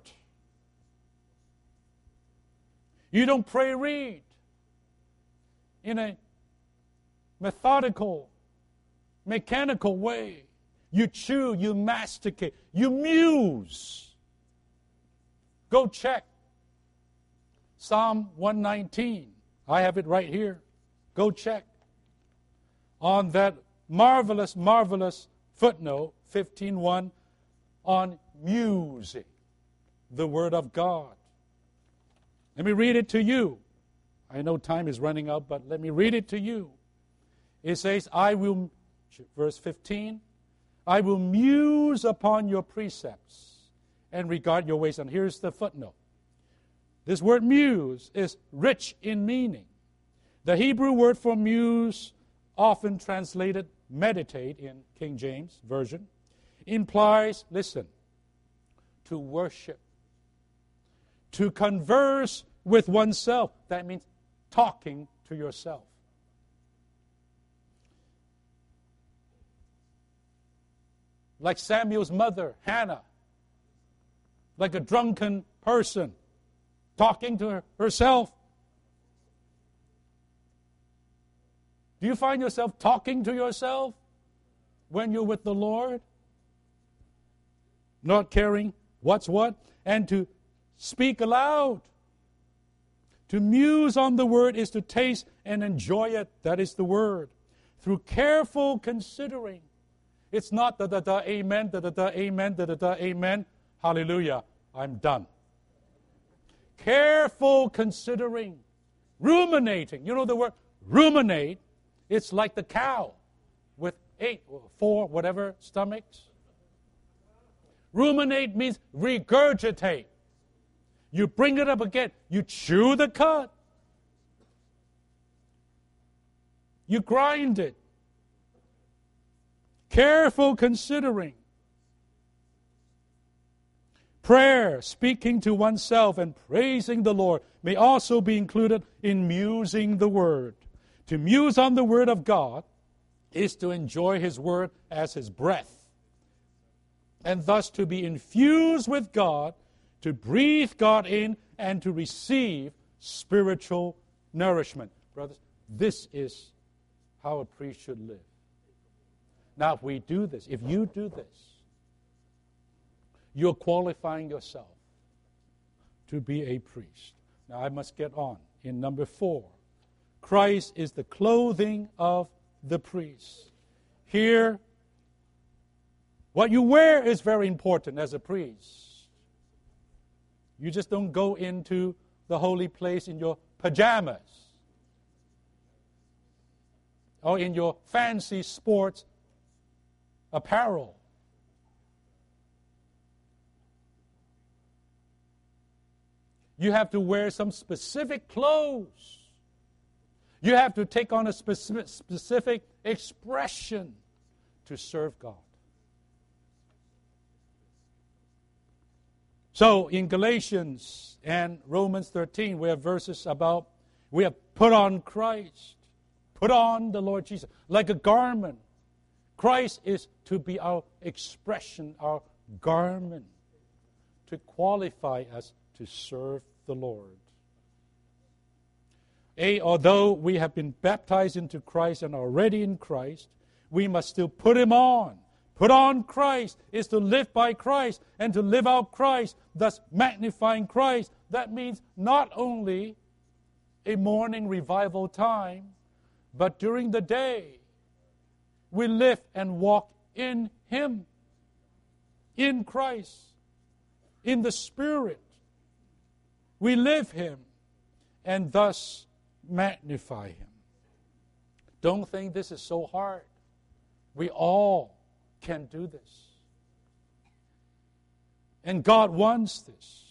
You don't pray read in a methodical, mechanical way. You chew, you masticate, you muse. Go check Psalm one nineteen. I have it right here. Go check on that marvelous, marvelous footnote, fifteen one, on musing the Word of God. Let me read it to you. I know time is running out, but let me read it to you. It says, I will, verse fifteen, I will muse upon your precepts and regard your ways. And here's the footnote. This word muse is rich in meaning. The Hebrew word for muse, often translated meditate in King James Version, implies, listen, to worship, to converse with oneself. That means talking to yourself. Like Samuel's mother, Hannah, like a drunken person, talking to her, herself. Do you find yourself talking to yourself when you're with the Lord? Not caring what's what, and to speak aloud. To muse on the Word is to taste and enjoy it. That is the Word. Through careful considering. It's not da da da amen, da da da amen, da da da amen. Hallelujah, I'm done. Careful considering. Ruminating. You know the word ruminate? It's like the cow with eight, four, whatever stomachs. Ruminate means regurgitate. You bring it up again. You chew the cud. You grind it. Careful considering. Prayer, speaking to oneself and praising the Lord, may also be included in musing the Word. To muse on the Word of God is to enjoy His Word as His breath, and thus to be infused with God, to breathe God in, and to receive spiritual nourishment. Brothers, this is how a priest should live. Now, if we do this, if you do this, you're qualifying yourself to be a priest. Now, I must get on. In number four, Christ is the clothing of the priest. Here, what you wear is very important as a priest. You just don't go into the holy place in your pajamas or in your fancy sports apparel. You have to wear some specific clothes. You have to take on a specific, specific expression to serve God. So in Galatians and Romans thirteen, we have verses about we have put on Christ, put on the Lord Jesus, like a garment. Christ is to be our expression, our garment, to qualify us to serve the Lord. A, although we have been baptized into Christ and are already in Christ, we must still put Him on. Put on Christ is to live by Christ and to live out Christ, thus magnifying Christ. That means not only a morning revival time, but during the day, we live and walk in Him, in Christ, in the Spirit. We live Him and thus magnify Him. Don't think this is so hard. We all can do this. And God wants this.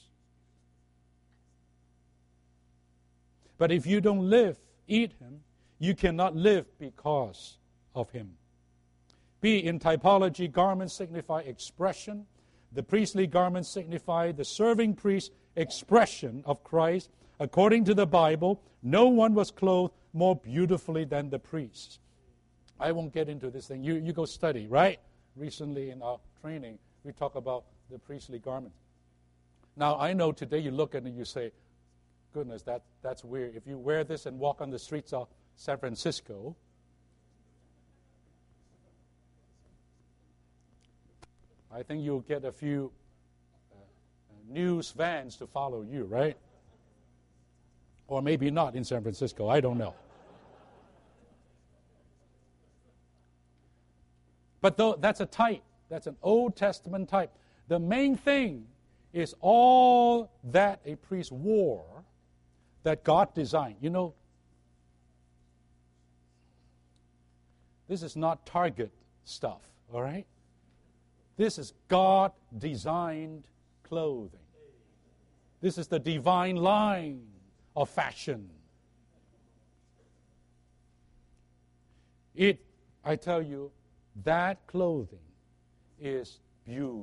But if you don't live, eat Him, you cannot live because of Him. B, in typology, garments signify expression. The priestly garments signify the serving priest expression of Christ. According to the Bible, no one was clothed more beautifully than the priest. I won't get into this thing. You, you go study, right? Recently in our training, we talk about the priestly garments. Now, I know today you look at it and you say, goodness, that, that's weird. If you wear this and walk on the streets of San Francisco, I think you'll get a few uh, news vans to follow you, right? Or maybe not in San Francisco. I don't know. But though that's a type. That's an Old Testament type. The main thing is all that a priest wore that God designed. You know, this is not Target stuff, all right? This is God-designed clothing. This is the divine line of fashion. It, I tell you, that clothing is beautiful.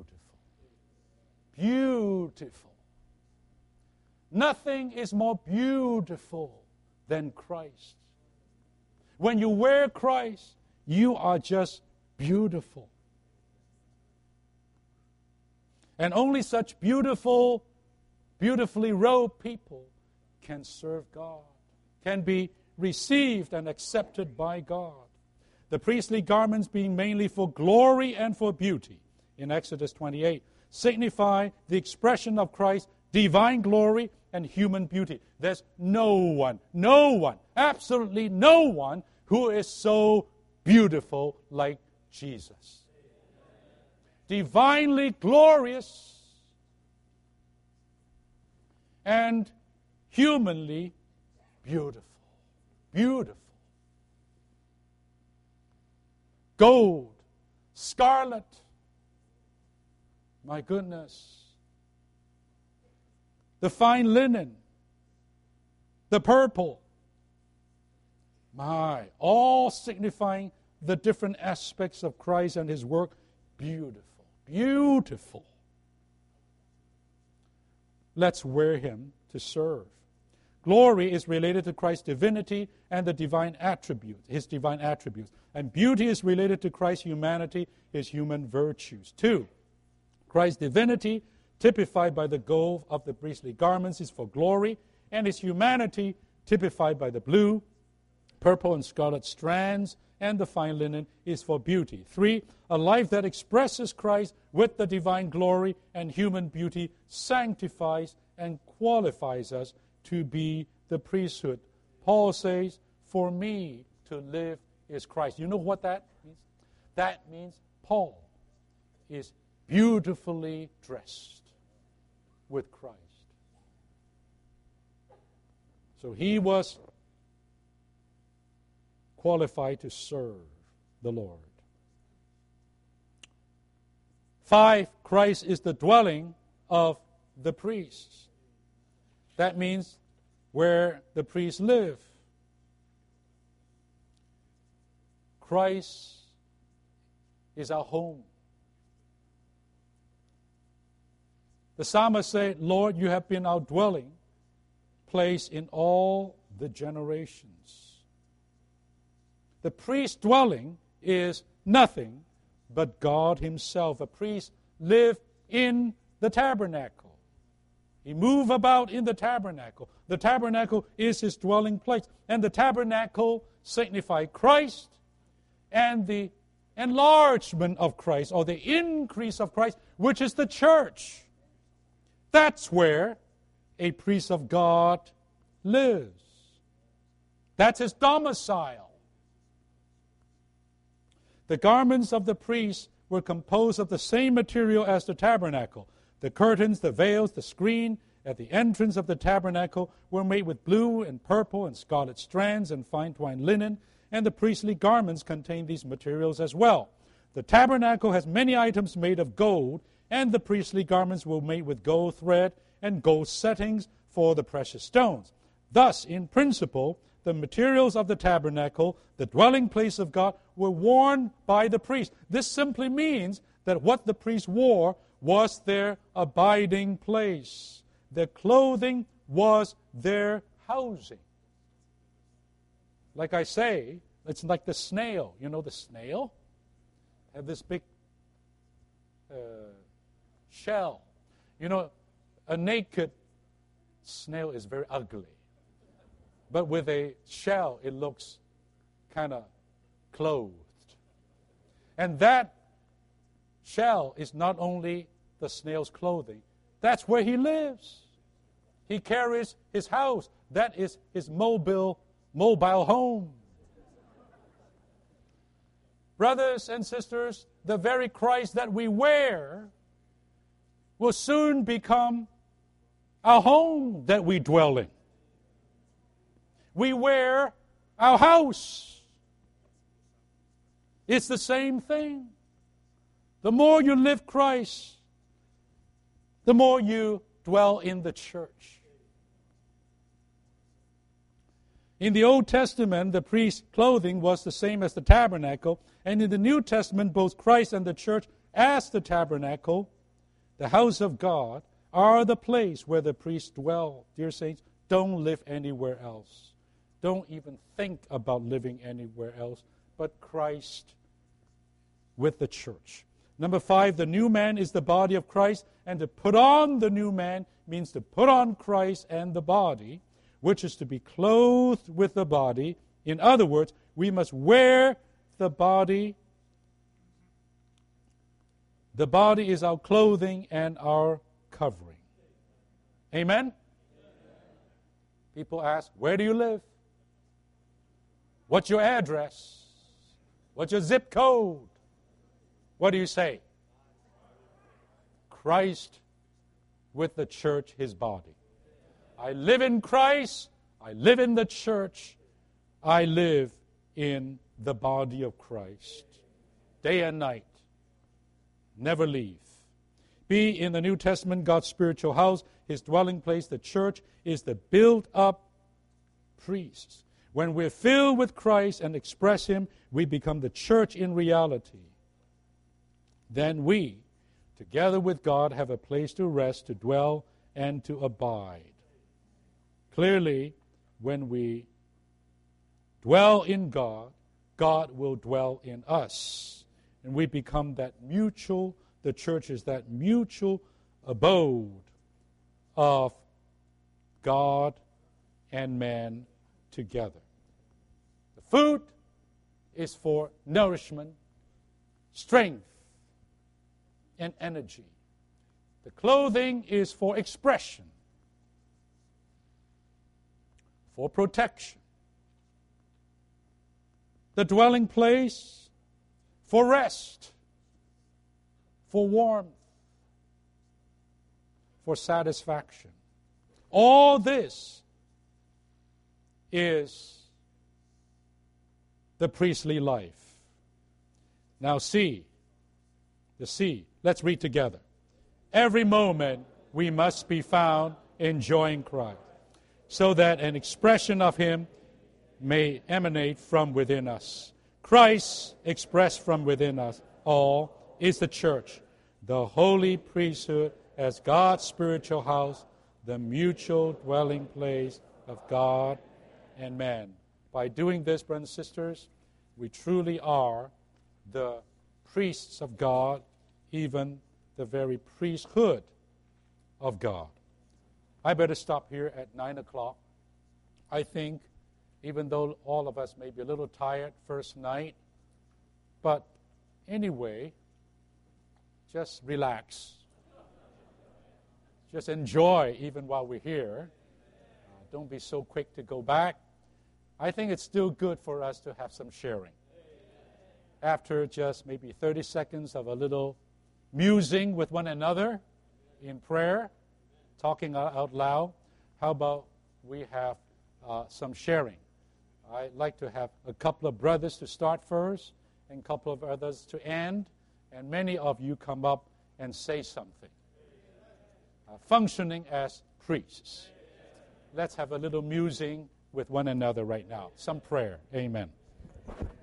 Beautiful. Nothing is more beautiful than Christ. When you wear Christ, you are just beautiful. And only such beautiful, beautifully robed people can serve God, can be received and accepted by God. The priestly garments being mainly for glory and for beauty, in Exodus twenty-eight, signify the expression of Christ's divine glory and human beauty. There's no one, no one, absolutely no one who is so beautiful like Jesus. Divinely glorious and humanly beautiful. Beautiful. Gold, scarlet, my goodness. The fine linen, the purple, my, all signifying the different aspects of Christ and His work. Beautiful. Beautiful. Let's wear Him to serve. Glory is related to Christ's divinity and the divine attributes, His divine attributes. And beauty is related to Christ's humanity, His human virtues. Two, Christ's divinity, typified by the gold of the priestly garments, is for glory, and His humanity, typified by the blue, purple, and scarlet strands, and the fine linen, is for beauty. Three, a life that expresses Christ with the divine glory and human beauty sanctifies and qualifies us to be the priesthood. Paul says, for me to live is Christ. You know what that means? That means Paul is beautifully dressed with Christ. So he was qualified to serve the Lord. Five, Christ is the dwelling of the priests. That means where the priests live. Christ is our home. The psalmist said, Lord, you have been our dwelling place in all the generations. The priest's dwelling is nothing but God Himself. A priest lived in the tabernacle, He moved about in the tabernacle. The tabernacle is his dwelling place. And the tabernacle signifies Christ and the enlargement of Christ, or the increase of Christ, which is the church. That's where a priest of God lives. That's his domicile. The garments of the priest were composed of the same material as the tabernacle. The curtains, the veils, the screen at the entrance of the tabernacle were made with blue and purple and scarlet strands and fine twined linen, and the priestly garments contained these materials as well. The tabernacle has many items made of gold, and the priestly garments were made with gold thread and gold settings for the precious stones. Thus, in principle, the materials of the tabernacle, the dwelling place of God, were worn by the priest. This simply means that what the priest wore was their abiding place. Their clothing was their housing. Like I say, it's like the snail. You know the snail? Have this big uh, shell. You know, a naked snail is very ugly. But with a shell, it looks kind of clothed. And that shell is not only the snail's clothing. That's where he lives. He carries his house. That is his mobile, mobile home. Brothers and sisters, the very Christ that we wear will soon become our home that we dwell in. We wear our house. It's the same thing. The more you live Christ, the more you dwell in the church. In the Old Testament, the priest's clothing was the same as the tabernacle, and in the New Testament, both Christ and the church, as the tabernacle, the house of God, are the place where the priests dwell. Dear saints, don't live anywhere else. Don't even think about living anywhere else but Christ with the church. Number five, the new man is the body of Christ, and to put on the new man means to put on Christ and the body, which is to be clothed with the body. In other words, we must wear the body. The body is our clothing and our covering. Amen? People ask, where do you live? What's your address? What's your zip code? What do you say? Christ with the church, his body. I live in Christ. I live in the church. I live in the body of Christ. Day and night. Never leave. B, in the New Testament, God's spiritual house, his dwelling place, the church, is the built-up priests. When we're filled with Christ and express him, we become the church in reality. Then we, together with God, have a place to rest, to dwell, and to abide. Clearly, when we dwell in God, God will dwell in us. And we become that mutual, the church is that mutual abode of God and man together. The food is for nourishment, strength, and energy. The clothing is for expression, for protection. The dwelling place for rest, for warmth, for satisfaction. All this is the priestly life. Now see, the C. Let's read together. Every moment we must be found enjoying Christ, so that an expression of him may emanate from within us. Christ expressed from within us all is the church, the holy priesthood as God's spiritual house, the mutual dwelling place of God and man. By doing this, brothers and sisters, we truly are the priests of God, even the very priesthood of God. I better stop here at nine o'clock. I think, even though all of us may be a little tired first night, but anyway, just relax. Just enjoy even while we're here. Uh, don't be so quick to go back. I think it's still good for us to have some sharing. After just maybe thirty seconds of a little musing with one another in prayer, talking out loud, how about we have uh, some sharing? I'd like to have a couple of brothers to start first and a couple of others to end, and many of you come up and say something. Uh, functioning as priests. Let's have a little musing with one another right now. Some prayer. Amen.